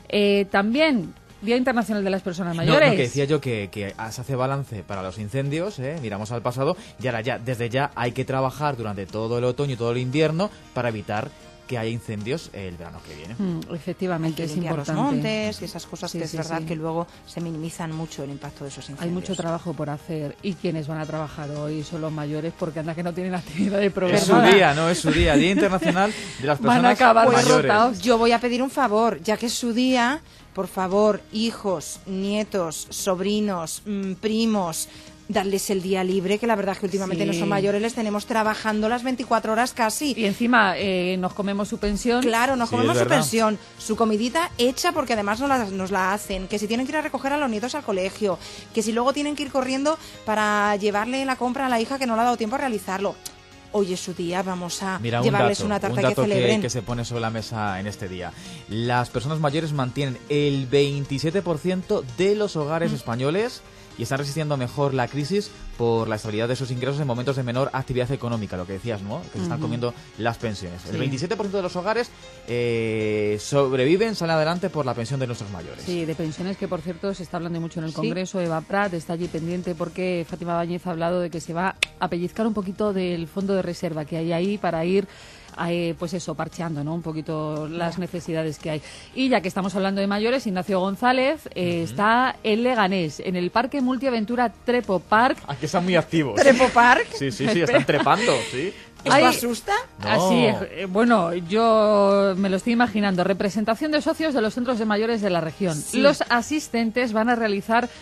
También Día Internacional de las Personas Mayores. No, que decía yo que se hace balance para los incendios, miramos al pasado y ahora ya, desde ya hay que trabajar durante todo el otoño y todo el invierno para evitar que haya incendios el verano que viene. Efectivamente, Hay que es limpiar importante. los montes y esas cosas Sí, que es sí, verdad sí. que luego se minimizan mucho el impacto de esos incendios. Hay mucho trabajo por hacer y quienes van a trabajar hoy son los mayores porque anda que no tienen actividad de proveer Es su nada. día, ¿no? Es su día. Día Internacional de las Van a Personas acabar Mayores. derrotados. Yo voy a pedir un favor, ya que es su día, por favor, hijos, nietos, sobrinos, primos, darles el día libre, que la verdad es que últimamente Sí. nuestros mayores les tenemos trabajando las 24 horas casi. Y encima nos comemos su pensión. Claro, nos Sí, comemos es su verdad. pensión, su comidita hecha porque además nos la hacen, que si tienen que ir a recoger a los nietos al colegio, que si luego tienen que ir corriendo para llevarle la compra a la hija que no le ha dado tiempo a realizarlo. Hoy es su día, vamos a Mira, llevarles un una dato, tarta que celebren. que se pone sobre la mesa en este día. Las personas mayores mantienen el 27% de los hogares españoles y están resistiendo mejor la crisis por la estabilidad de sus ingresos en momentos de menor actividad económica, lo que decías, ¿no? Que se están comiendo las pensiones. El Sí. 27% de los hogares sobreviven, salen adelante por la pensión de nuestros mayores. Sí, de pensiones, que por cierto se está hablando mucho en el Sí. Congreso. Eva Prat está allí pendiente porque Fátima Báñez ha hablado de que se va a pellizcar un poquito del fondo de reserva que hay ahí para ir pues eso, parcheando, ¿no?, un poquito las necesidades que hay. Y ya que estamos hablando de mayores, Ignacio González está en Leganés, en el Parque Multiaventura Trepo Park. Aquí están muy activos. ¿Trepo Park? Sí, están trepando, sí. ¿Esto Ay, asusta? No. Así es. Bueno, yo me lo estoy imaginando. Representación de socios de los centros de mayores de la región. Sí. Los asistentes van a realizar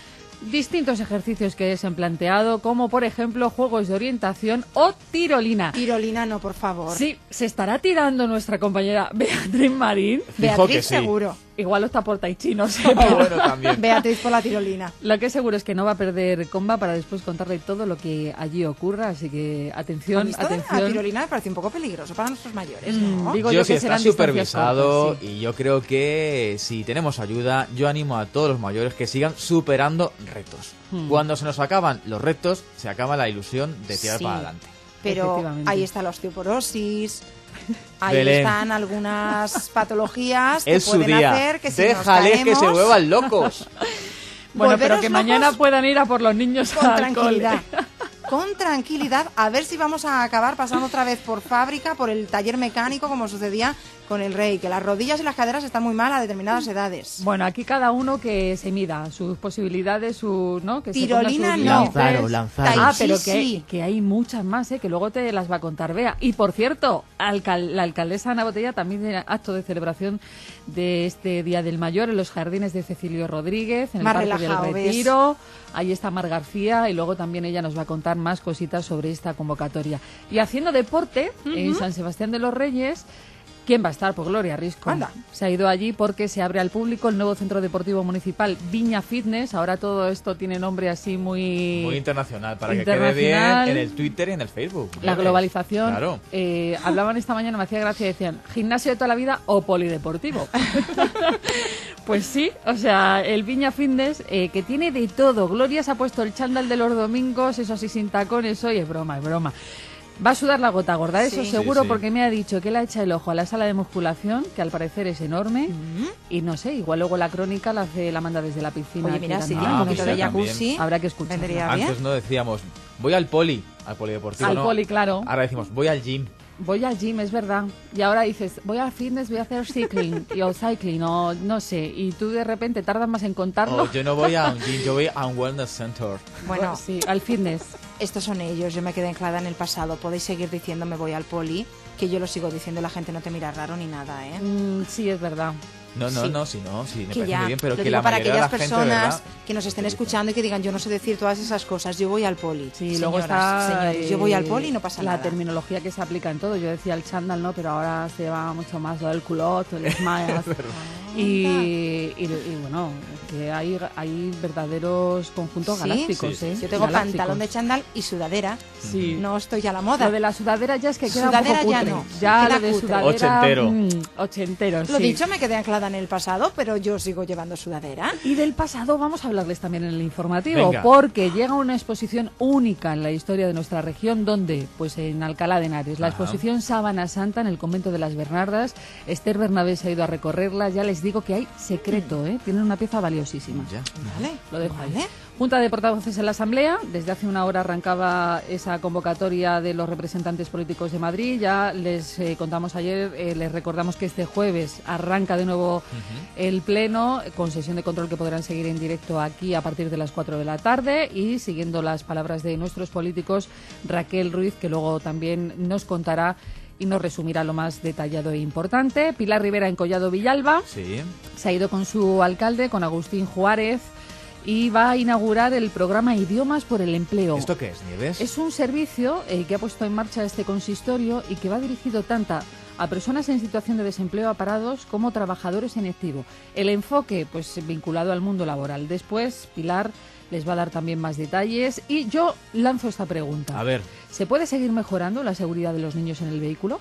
distintos ejercicios que se han planteado, como por ejemplo juegos de orientación o tirolina. Tirolina no, por favor. Sí, se estará tirando nuestra compañera Beatriz Marín. Beatriz que sí. seguro. Igual está por Tai Chi, no sé. Bueno, también. Beatriz por la tirolina. Lo que seguro es que no va a perder comba para después contarle todo lo que allí ocurra, así que atención, Esto de la atención. tirolina me parece un poco peligroso para nuestros mayores, ¿no? Digo Yo yo sí que está serán distancias supervisado cortas, sí. y yo creo que si tenemos ayuda, yo animo a todos los mayores que sigan superando retos. Cuando se nos acaban los retos, se acaba la ilusión de tirar Sí. para adelante. Pero Efectivamente. ahí está la osteoporosis, ahí Belén. están algunas patologías que Es su pueden día. hacer que si Déjales nos que se caemos, vuelvan locos. Bueno, pero volveros que locos mañana puedan ir a por los niños con al tranquilidad. cole. Con tranquilidad, a ver si vamos a acabar pasando otra vez por fábrica, por el taller mecánico, como sucedía con el Rey, que las rodillas y las caderas están muy mal a determinadas edades. Bueno, aquí cada uno que se mida sus posibilidades, ¿no? Que se ponga Tirolina sus no. límites. Lanzaros. Tai Ah, chi pero sí. que hay muchas más, que luego te las va a contar Bea. Y por cierto, la alcaldesa Ana Botella también tiene acto de celebración de este Día del Mayor en los jardines de Cecilio Rodríguez, en el Más Parque relajado, del ¿ves? Retiro. Ahí está Mar García y luego también ella nos va a contar más cositas sobre esta convocatoria. Y haciendo deporte en San Sebastián de los Reyes, ¿quién va a estar? Pues Gloria Risco. Anda. Se ha ido allí porque se abre al público el nuevo Centro Deportivo Municipal Viña Fitness. Ahora todo esto tiene nombre así muy Internacional, para que quede bien internacional. en el Twitter y en el Facebook. La globalización. Claro. Hablaban esta mañana, me hacía gracia, decían gimnasio de toda la vida o polideportivo. Pues sí, o sea, el Viña Fitness, que tiene de todo. Gloria se ha puesto el chándal de los domingos, eso así sin tacones, hoy es broma, es broma. Va a sudar la gota gorda, eso Sí. seguro, Sí, sí. porque me ha dicho que le ha echado el ojo a la sala de musculación, que al parecer es enorme, y no sé, igual luego la crónica la manda desde la piscina. Oye, aquí mira, sí, también, un no poquito sé. de jacuzzi. Habrá que escuchar. Vendría bien. Antes no decíamos, voy al polideportivo. Al no. poli, claro. Ahora decimos, voy al gym. Voy al gym, es verdad. Y ahora dices, voy al fitness, voy a hacer cycling, o no sé. Y tú de repente tardas más en contarlo. Oh, yo no voy a un gym, yo voy a un wellness center. Bueno, Sí, al fitness. estos son ellos, yo me quedé anclada en el pasado. Podéis seguir diciendo me voy al poli, que yo lo sigo diciendo, la gente no te mira raro ni nada, ¿eh? Sí, es verdad. No, Sí. sí, me Que parece ya, muy bien, pero lo que digo la para mayoría de aquellas la gente, personas ¿verdad? que nos estén Utiliza. escuchando y que digan yo no sé decir todas esas cosas, yo voy al poli. Sí, luego Señoras, está señores, yo voy al poli y no pasa la nada. terminología que se aplica en todo. Yo decía el chándal, ¿no? Pero ahora se va mucho más lo del culot, el smile. y bueno, que hay verdaderos conjuntos Sí, galácticos, sí, ¿eh? sí. Yo tengo Galácticos. pantalón de chándal y sudadera. Sí. No estoy a la moda. Lo de la sudadera ya es que queda Sudadera un poco ya cutre. no, Ya queda lo de cutre. sudadera... Ochentero. Ochentero, Lo sí. dicho, me quedé anclada en el pasado, pero yo sigo llevando sudadera. Y del pasado vamos a hablarles también en el informativo, Venga. porque llega una exposición única en la historia de nuestra región, donde, pues en Alcalá de Henares, la Ajá. exposición Sábana Santa en el convento de las Bernardas. Esther Bernabé se ha ido a recorrerla, ya les digo que hay secreto, ¿eh? Tienen una pieza valiosísima. Ya. Vale, Lo dejo ahí. vale. Junta de portavoces en la Asamblea. Desde hace una hora arrancaba esa convocatoria de los representantes políticos de Madrid. Ya les contamos ayer, les recordamos que este jueves arranca de nuevo el Pleno con sesión de control que podrán seguir en directo aquí a partir de las 4 de la tarde y siguiendo las palabras de nuestros políticos, Raquel Ruiz, que luego también nos contará y nos resumirá lo más detallado e importante. Pilar Rivera en Collado Villalba. Sí. Se ha ido con su alcalde, con Agustín Juárez, y va a inaugurar el programa Idiomas por el Empleo. ¿Esto qué es, Nieves? Es un servicio que ha puesto en marcha este consistorio y que va dirigido tanto a personas en situación de desempleo, a parados, como trabajadores en activo. El enfoque, pues, vinculado al mundo laboral. Después, Pilar les va a dar también más detalles y yo lanzo esta pregunta. A ver, ¿Se puede seguir mejorando la seguridad de los niños en el vehículo?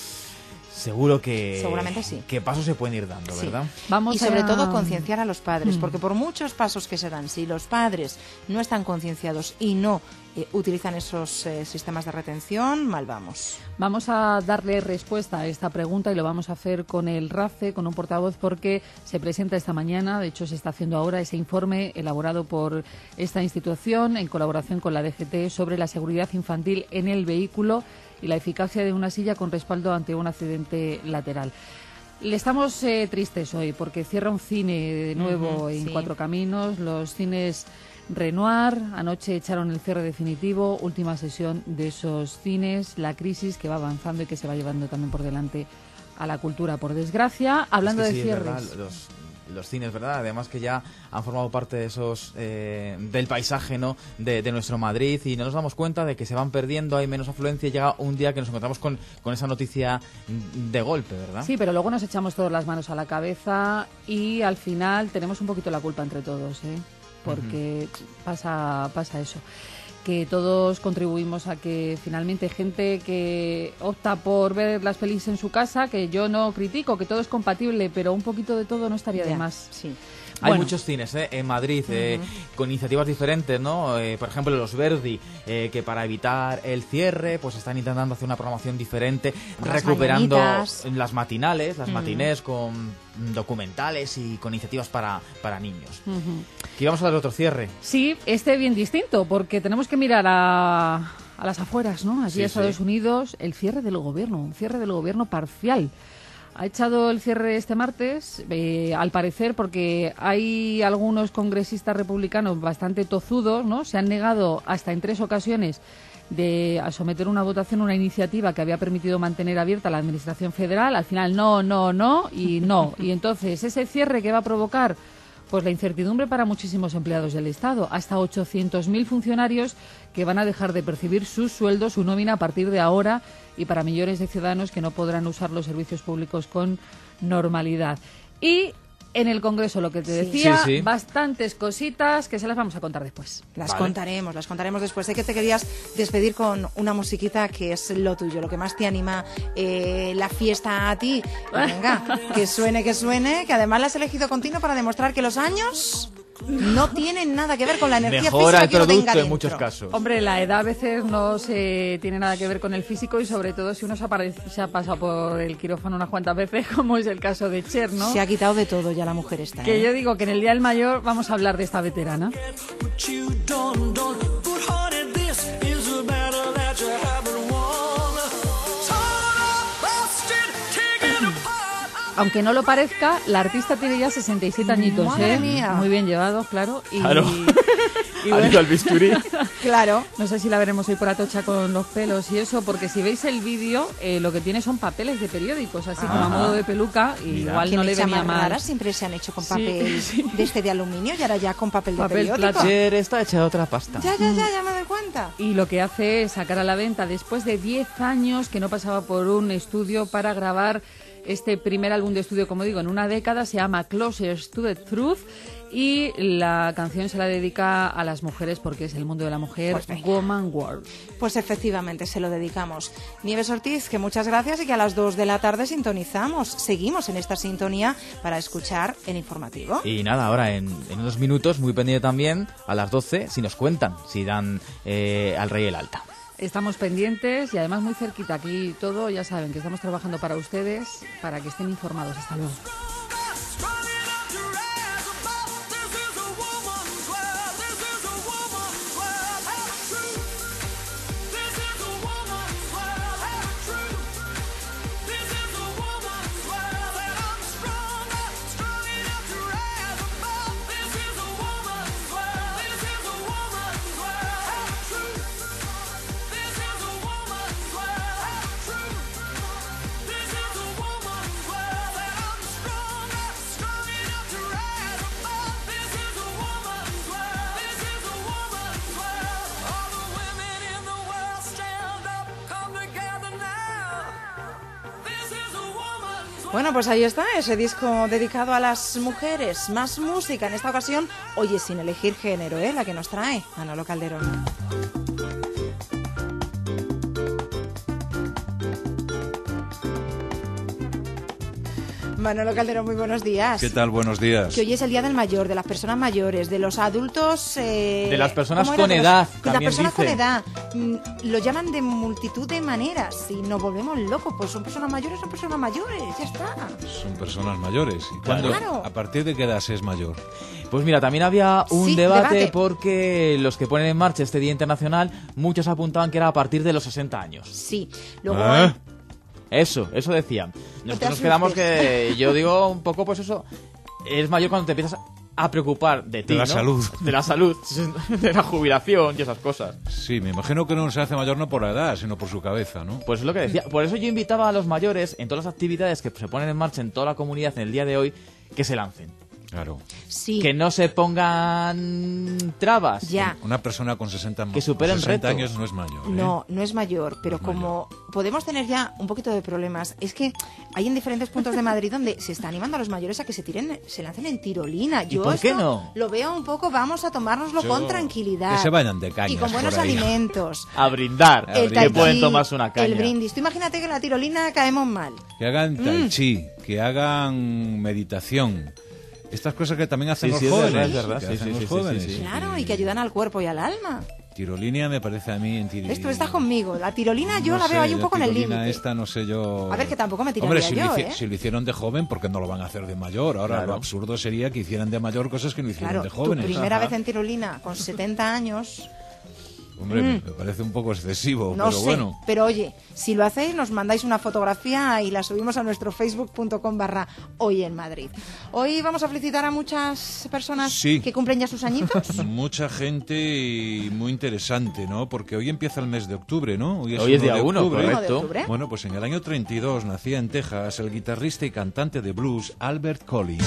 seguro que... Seguramente sí. ¿Qué pasos se pueden ir dando, Sí. verdad? Vamos Y sobre a- todo concienciar a los padres, porque por muchos pasos que se dan, si los padres no están concienciados y no utilizan esos sistemas de retención, mal vamos. Vamos a darle respuesta a esta pregunta y lo vamos a hacer con el RACE, con un portavoz, porque se presenta esta mañana, de hecho se está haciendo ahora ese informe elaborado por esta institución en colaboración con la DGT sobre la seguridad infantil en el vehículo y la eficacia de una silla con respaldo ante un accidente lateral. Le estamos tristes hoy porque cierra un cine de nuevo en sí. Cuatro Caminos, los cines Renoir. Anoche echaron el cierre definitivo, última sesión de esos cines, la crisis que va avanzando y que se va llevando también por delante a la cultura, por desgracia. Hablando Es que de sí, es cierres. verdad, los cines, ¿verdad? Además que ya han formado parte de esos del paisaje, ¿no? de nuestro Madrid, y no nos damos cuenta de que se van perdiendo, hay menos afluencia, y llega un día que nos encontramos con esa noticia de golpe, ¿verdad? Sí, pero luego nos echamos todas las manos a la cabeza y al final tenemos un poquito la culpa entre todos, porque pasa eso, que todos contribuimos a que finalmente gente que opta por ver las pelis en su casa, que yo no critico, que todo es compatible, pero un poquito de todo no estaría de más. Sí. Hay muchos cines en Madrid con iniciativas diferentes, ¿no? Por ejemplo, los Verdi, que para evitar el cierre, pues están intentando hacer una programación diferente, recuperando las matinales, las matinés con documentales y con iniciativas para niños. ¿Qué íbamos a dar otro cierre? Sí, bien distinto, porque tenemos que mirar a las afueras, ¿no? Allí en Estados Unidos, el cierre del gobierno, un cierre del gobierno parcial. Ha echado el cierre este martes, al parecer, porque hay algunos congresistas republicanos bastante tozudos, ¿no? Se han negado hasta en 3 ocasiones a someter una votación una iniciativa que había permitido mantener abierta la administración federal. Al final, no. Y entonces, ese cierre que va a provocar pues la incertidumbre para muchísimos empleados del Estado, hasta 800.000 funcionarios que van a dejar de percibir sus sueldos, su nómina a partir de ahora, y para millones de ciudadanos que no podrán usar los servicios públicos con normalidad. Y en el Congreso, lo que te decía, bastantes cositas que se las vamos a contar después. Las contaremos después. Sé que te querías despedir con una musiquita que es lo tuyo, lo que más te anima la fiesta a ti. Venga, que suene, que además la has elegido continuo para demostrar que los años no tienen nada que ver con la energía mejora física que uno tenga dentro. en muchos casos. Hombre, la edad a veces no se tiene nada que ver con el físico, y sobre todo si uno se ha pasado por el quirófano unas cuantas veces, como es el caso de Cher, ¿no? Se ha quitado de todo ya la mujer esta. Que yo digo que en el Día del Mayor vamos a hablar de esta veterana. Aunque no lo parezca, la artista tiene ya 67 añitos, Madre mía. Muy bien llevados, claro. Y bueno, al bisturí. Claro. No sé si la veremos hoy por Atocha con los pelos y eso, porque si veis el vídeo, lo que tiene son papeles de periódicos, así como a modo de peluca, y igual no le venía mal. Raras siempre se han hecho con papel de aluminio, y ahora ya con papel de periódico. Cher está hecha de otra pasta. Ya me doy cuenta. Y lo que hace es sacar a la venta, después de 10 años que no pasaba por un estudio para grabar este primer álbum de estudio, como digo, en una década, se llama Closer to the Truth, y la canción se la dedica a las mujeres porque es el mundo de la mujer, Woman World. Pues efectivamente, se lo dedicamos. Nieves Ortiz, que muchas gracias, y que a las 2 de la tarde sintonizamos. Seguimos en esta sintonía para escuchar el informativo. Y nada, ahora en unos minutos, muy pendiente también, a las 12, si nos cuentan, si dan al Rey el alta. Estamos pendientes y además muy cerquita aquí todo, ya saben que estamos trabajando para ustedes, para que estén informados. Hasta luego. Bueno, pues ahí está, ese disco dedicado a las mujeres. Más música, en esta ocasión, oye, sin elegir género, la que nos trae Manolo Calderón. Manolo Calderón, muy buenos días. ¿Qué tal? Buenos días. Que hoy es el Día del Mayor, de las personas mayores, de los adultos... de las personas con edad, de las personas con edad. Lo llaman de multitud de maneras y nos volvemos locos. Pues son personas mayores, ya está. Son personas mayores. ¿Y Claro. ¿A partir de qué edad se es mayor? Pues mira, también había un debate, debate, porque los que ponen en marcha este Día Internacional, muchos apuntaban que era a partir de los 60 años. Sí. Luego... Eso decían. Nosotros nos quedamos que, yo digo un poco, pues eso, eres mayor cuando te empiezas a preocupar de ti, de la salud. De la salud, de la jubilación y esas cosas. Sí, me imagino que no se hace mayor no por la edad, sino por su cabeza, ¿no? Pues es lo que decía. Por eso yo invitaba a los mayores, en todas las actividades que se ponen en marcha en toda la comunidad en el día de hoy, que se lancen. Claro. Sí. Que no se pongan trabas. Ya. Una persona con 60, Que superen 60 retos. años no es mayor. ¿eh? No, no es mayor, pero como podemos tener ya un poquito de problemas, es que hay en diferentes puntos de Madrid donde se está animando a los mayores a que se lancen en tirolina. Yo por qué esto no? lo veo un poco, vamos a tomárnoslo Yo- con tranquilidad. que se vayan de cañas y con buenos por ahí. alimentos. A brindar. El Que tai pueden chi, tomarse una caña. el brindis. Tú imagínate que en la tirolina caemos mal. Que hagan tai chi, que hagan meditación. Estas cosas que también hacen Sí, los sí, es jóvenes. verdad, es verdad. que Sí, hacen sí, los sí, jóvenes. sí, sí. Claro, y que ayudan al cuerpo y al alma. Tirolina me parece a mí en tirolina. Esto estás conmigo. La tirolina yo No la veo sé, ahí un la poco en el tirolina límite. esta no sé yo. A ver, que tampoco me tiraría Hombre, si, yo, si lo hicieron de joven, ¿por qué no lo van a hacer de mayor? Ahora Claro. lo absurdo sería que hicieran de mayor cosas que no hicieron Claro, de tu jóvenes. primera Ajá. vez en tirolina con 70 años... Hombre, me parece un poco excesivo, No pero sé, bueno. pero oye, si lo hacéis nos mandáis una fotografía y la subimos a nuestro facebook.com/Hoy en Madrid. Hoy vamos a felicitar a muchas personas Sí. que cumplen ya sus añitos. Mucha gente y muy interesante, ¿no? Porque hoy empieza el mes de octubre, ¿no? Hoy es 1 día de 1, octubre. ¿1 de correcto. octubre? Bueno, pues en el año 32 nacía en Texas el guitarrista y cantante de blues Albert Collins.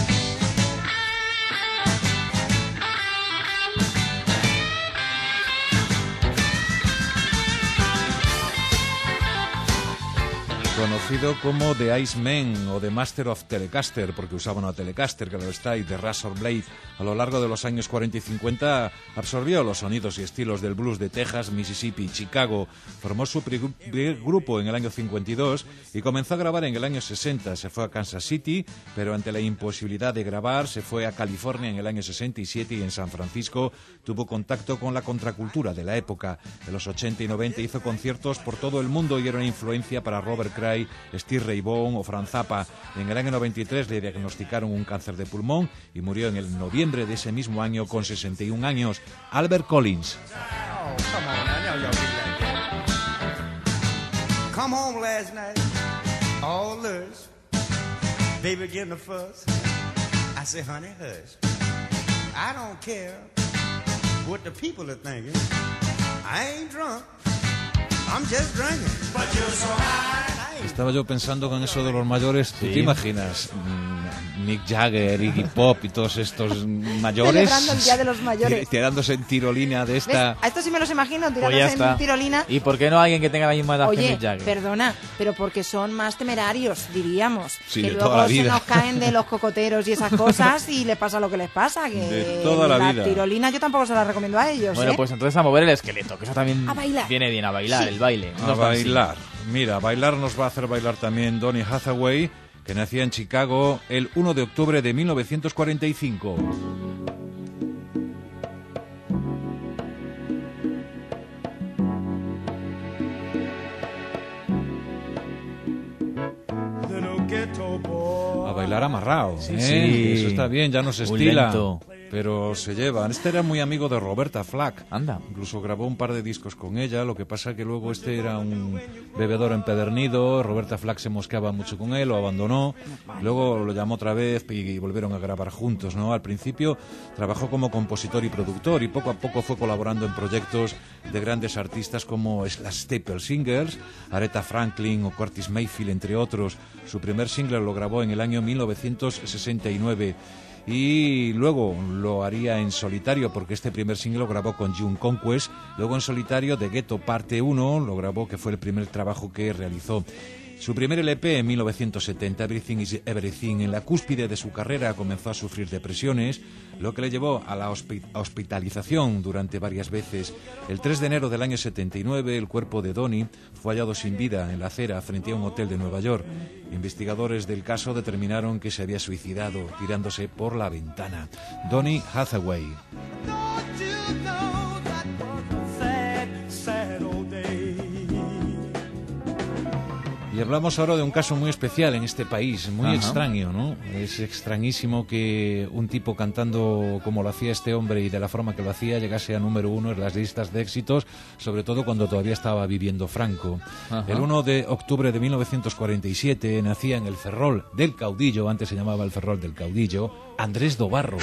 Conocido como The Iceman o The Master of Telecaster, porque usaba una Telecaster, que lo está, y The Razor Blade, a lo largo de los años 40 y 50 absorbió los sonidos y estilos del blues de Texas, Mississippi y Chicago. Formó su primer grupo en el año 52 y comenzó a grabar en el año 60. Se fue a Kansas City, pero ante la imposibilidad de grabar, se fue a California en el año 67 y en San Francisco tuvo contacto con la contracultura de la época. En los 80 y 90 hizo conciertos por todo el mundo y era una influencia para Robert Cray, Steve Ray Vaughan o Frank Zappa. En el año 93 le diagnosticaron un cáncer de pulmón y murió en el noviembre de ese mismo año con 61 años. Albert Collins. Come home last night, all loose. Baby getting a fuss. I say, honey, hush. I don't care what the people are thinking. I ain't drunk. I'm just drinking. But you're so high. Estaba yo pensando con eso de los mayores. ¿Tú te imaginas Mick Jagger, Iggy Pop y todos estos mayores Celebrando el Día de los Mayores. tirándose en tirolina de esta? ¿Ves? A esto sí me los imagino Pues tirándose ya está. en tirolina. ¿Y por qué no alguien que tenga la misma edad que Oye, Mick Jagger? perdona, pero porque son más temerarios, diríamos. Sí, que de luego toda la se vida. nos caen de los cocoteros y esas cosas y les pasa lo que les pasa. Que De toda la vida. tirolina yo tampoco se la recomiendo a ellos. Bueno, ¿eh? pues entonces a mover el esqueleto, que eso también A bailar. viene bien, a bailar, Sí. el baile. A No fancy. bailar. Mira, bailar nos va a hacer bailar también Donny Hathaway, que nacía en Chicago el 1 de octubre de 1945. Little ghetto boy. A bailar amarrado. Sí, ¿eh? sí. Eso está bien, ya no se Muy estila. lento. Pero se lleva. Este era muy amigo de Roberta Flack. Anda. Incluso grabó un par de discos con ella. Lo que pasa que luego este era un bebedor empedernido. Roberta Flack se mosqueaba mucho con él, lo abandonó. Luego lo llamó otra vez y volvieron a grabar juntos, ¿no? Al principio trabajó como compositor y productor y poco a poco fue colaborando en proyectos de grandes artistas como las Staple Singers, Aretha Franklin o Curtis Mayfield, entre otros. Su primer single lo grabó en el año 1969. Y luego lo haría en solitario, porque este primer single lo grabó con June Conquest. Luego en solitario, The Ghetto Parte 1 lo grabó, que fue el primer trabajo que realizó. Su primer LP en 1970, Everything is Everything, en la cúspide de su carrera comenzó a sufrir depresiones, lo que le llevó a la hospitalización durante varias veces. El 3 de enero del año 79, el cuerpo de Donny fue hallado sin vida en la acera frente a un hotel de Nueva York. Investigadores del caso determinaron que se había suicidado tirándose por la ventana. Donny Hathaway. Don't you know that was a sad, sad old day? Y hablamos ahora de un caso muy especial en este país, muy Ajá. extraño, ¿no? Es extrañísimo que un tipo cantando como lo hacía este hombre y de la forma que lo hacía llegase a número 1 en las listas de éxitos, sobre todo cuando todavía estaba viviendo Franco. Ajá. El 1 de octubre de 1947 nacía en el Ferrol del Caudillo, antes se llamaba el Ferrol del Caudillo, Andrés Dobarro.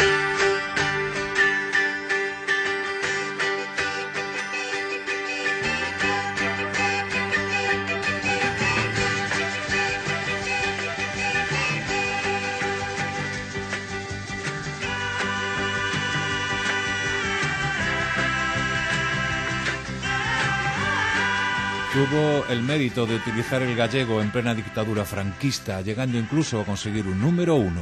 Tuvo el mérito de utilizar el gallego en plena dictadura franquista, llegando incluso a conseguir un número 1.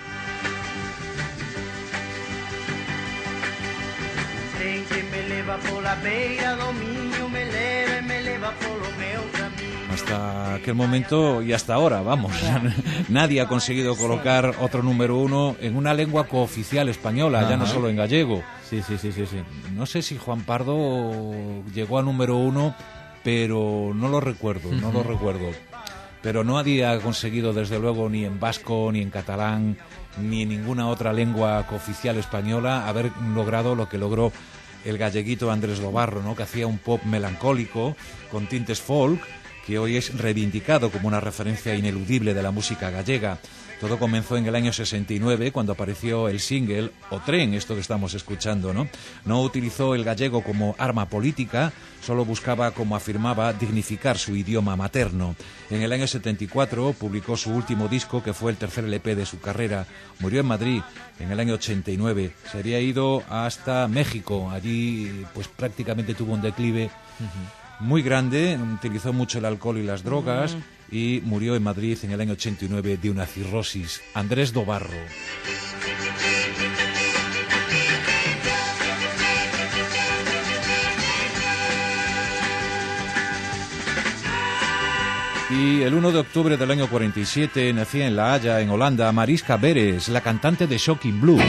Hasta aquel momento y hasta ahora, vamos, nadie ha conseguido colocar otro número 1 en una lengua cooficial española, ya no solo en gallego. Sí. No sé si Juan Pardo llegó a número 1, pero no lo recuerdo. Pero nadie ha conseguido, desde luego, ni en vasco, ni en catalán, ni en ninguna otra lengua cooficial española, haber logrado lo que logró el galleguito Andrés Dobarro, ¿no? Que hacía un pop melancólico con tintes folk, que hoy es reivindicado como una referencia ineludible de la música gallega. Todo comenzó en el año 69, cuando apareció el single O Tren, esto que estamos escuchando, ¿no? No utilizó el gallego como arma política, solo buscaba, como afirmaba, dignificar su idioma materno. En el año 74 publicó su último disco, que fue el tercer LP de su carrera. Murió en Madrid en el año 89. Se había ido hasta México. Allí, pues prácticamente tuvo un declive muy grande, utilizó mucho el alcohol y las drogas y murió en Madrid en el año 89 de una cirrosis. Andrés Dobarro. Y el 1 de octubre del año 47 nacía en La Haya, en Holanda, Mariska Beres, la cantante de Shocking Blue.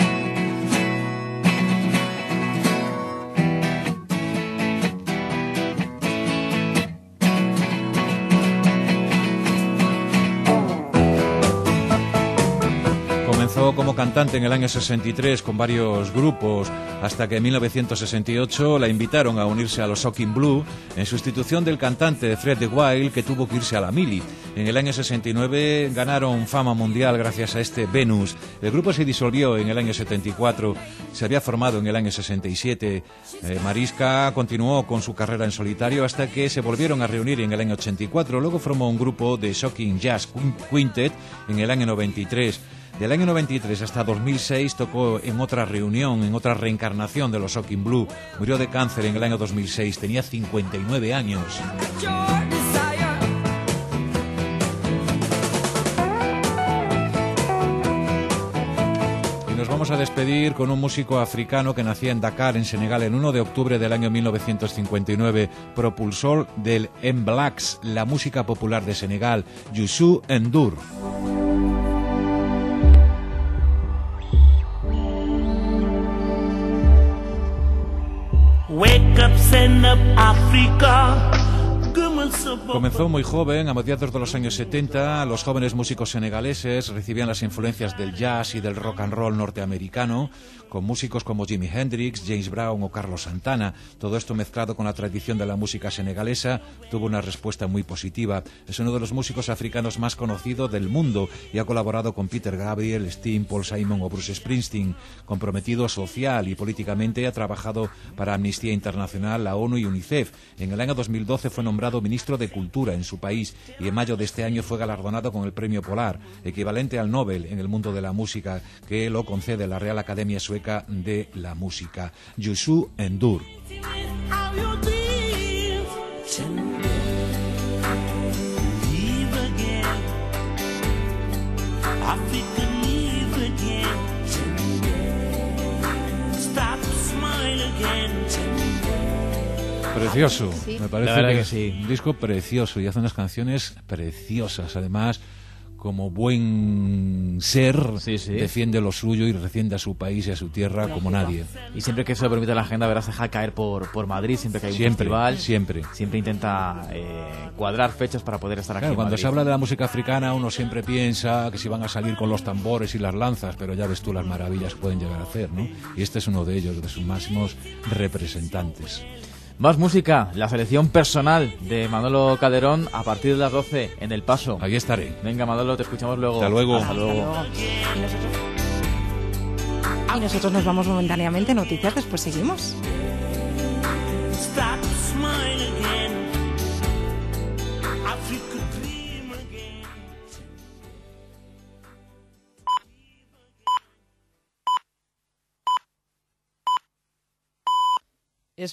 Como cantante en el año 63 con varios grupos, hasta que en 1968 la invitaron a unirse a los Shocking Blue en sustitución del cantante Fred de Wild, que tuvo que irse a la mili. En el año 69 ganaron fama mundial gracias a este Venus. El grupo se disolvió en el año 74, se había formado en el año 67. Mariska continuó con su carrera en solitario hasta que se volvieron a reunir en el año 84. Luego formó un grupo de Shocking Jazz Quintet en el año 93. Del año 93 hasta 2006 tocó en otra reunión, en otra reencarnación de los Shocking Blue. Murió de cáncer en el año 2006, tenía 59 años. Y nos vamos a despedir con un músico africano que nacía en Dakar, en Senegal, el 1 de octubre del año 1959, propulsor del Mbalax, la música popular de Senegal, Youssou N'Dour. Comenzó muy joven, a mediados de los años 70. Los jóvenes músicos senegaleses recibían las influencias del jazz y del rock and roll norteamericano, con músicos como Jimi Hendrix, James Brown o Carlos Santana. Todo esto mezclado con la tradición de la música senegalesa tuvo una respuesta muy positiva. Es uno de los músicos africanos más conocidos del mundo y ha colaborado con Peter Gabriel, Sting, Paul Simon o Bruce Springsteen. Comprometido social y políticamente, ha trabajado para Amnistía Internacional, la ONU y UNICEF. En el año 2012 fue nombrado ministro de Cultura en su país y en mayo de este año fue galardonado con el Premio Polar, equivalente al Nobel en el mundo de la música, que lo concede la Real Academia Sueca de la Música. Youssou N'Dour. Precioso, sí. Me parece la verdad que sí. Un disco precioso y hace unas canciones preciosas. Además, como buen ser, defiende lo suyo y defiende a su país y a su tierra como nadie. Y siempre que se lo permite la agenda, verás, deja caer por Madrid, siempre que hay un festival. Siempre intenta cuadrar fechas para poder estar aquí en cuando Madrid. Se habla de la música africana, uno siempre piensa que si van a salir con los tambores y las lanzas, pero ya ves tú las maravillas que pueden llegar a hacer, ¿no? Y este es uno de ellos, de sus máximos representantes. Más música, la selección personal de Manolo Calderón a partir de las 12 en El Paso. Ahí estaré. Venga, Manolo, te escuchamos luego. Hasta luego. Hasta luego. Y nosotros nos vamos momentáneamente. Noticias, después seguimos. Stop.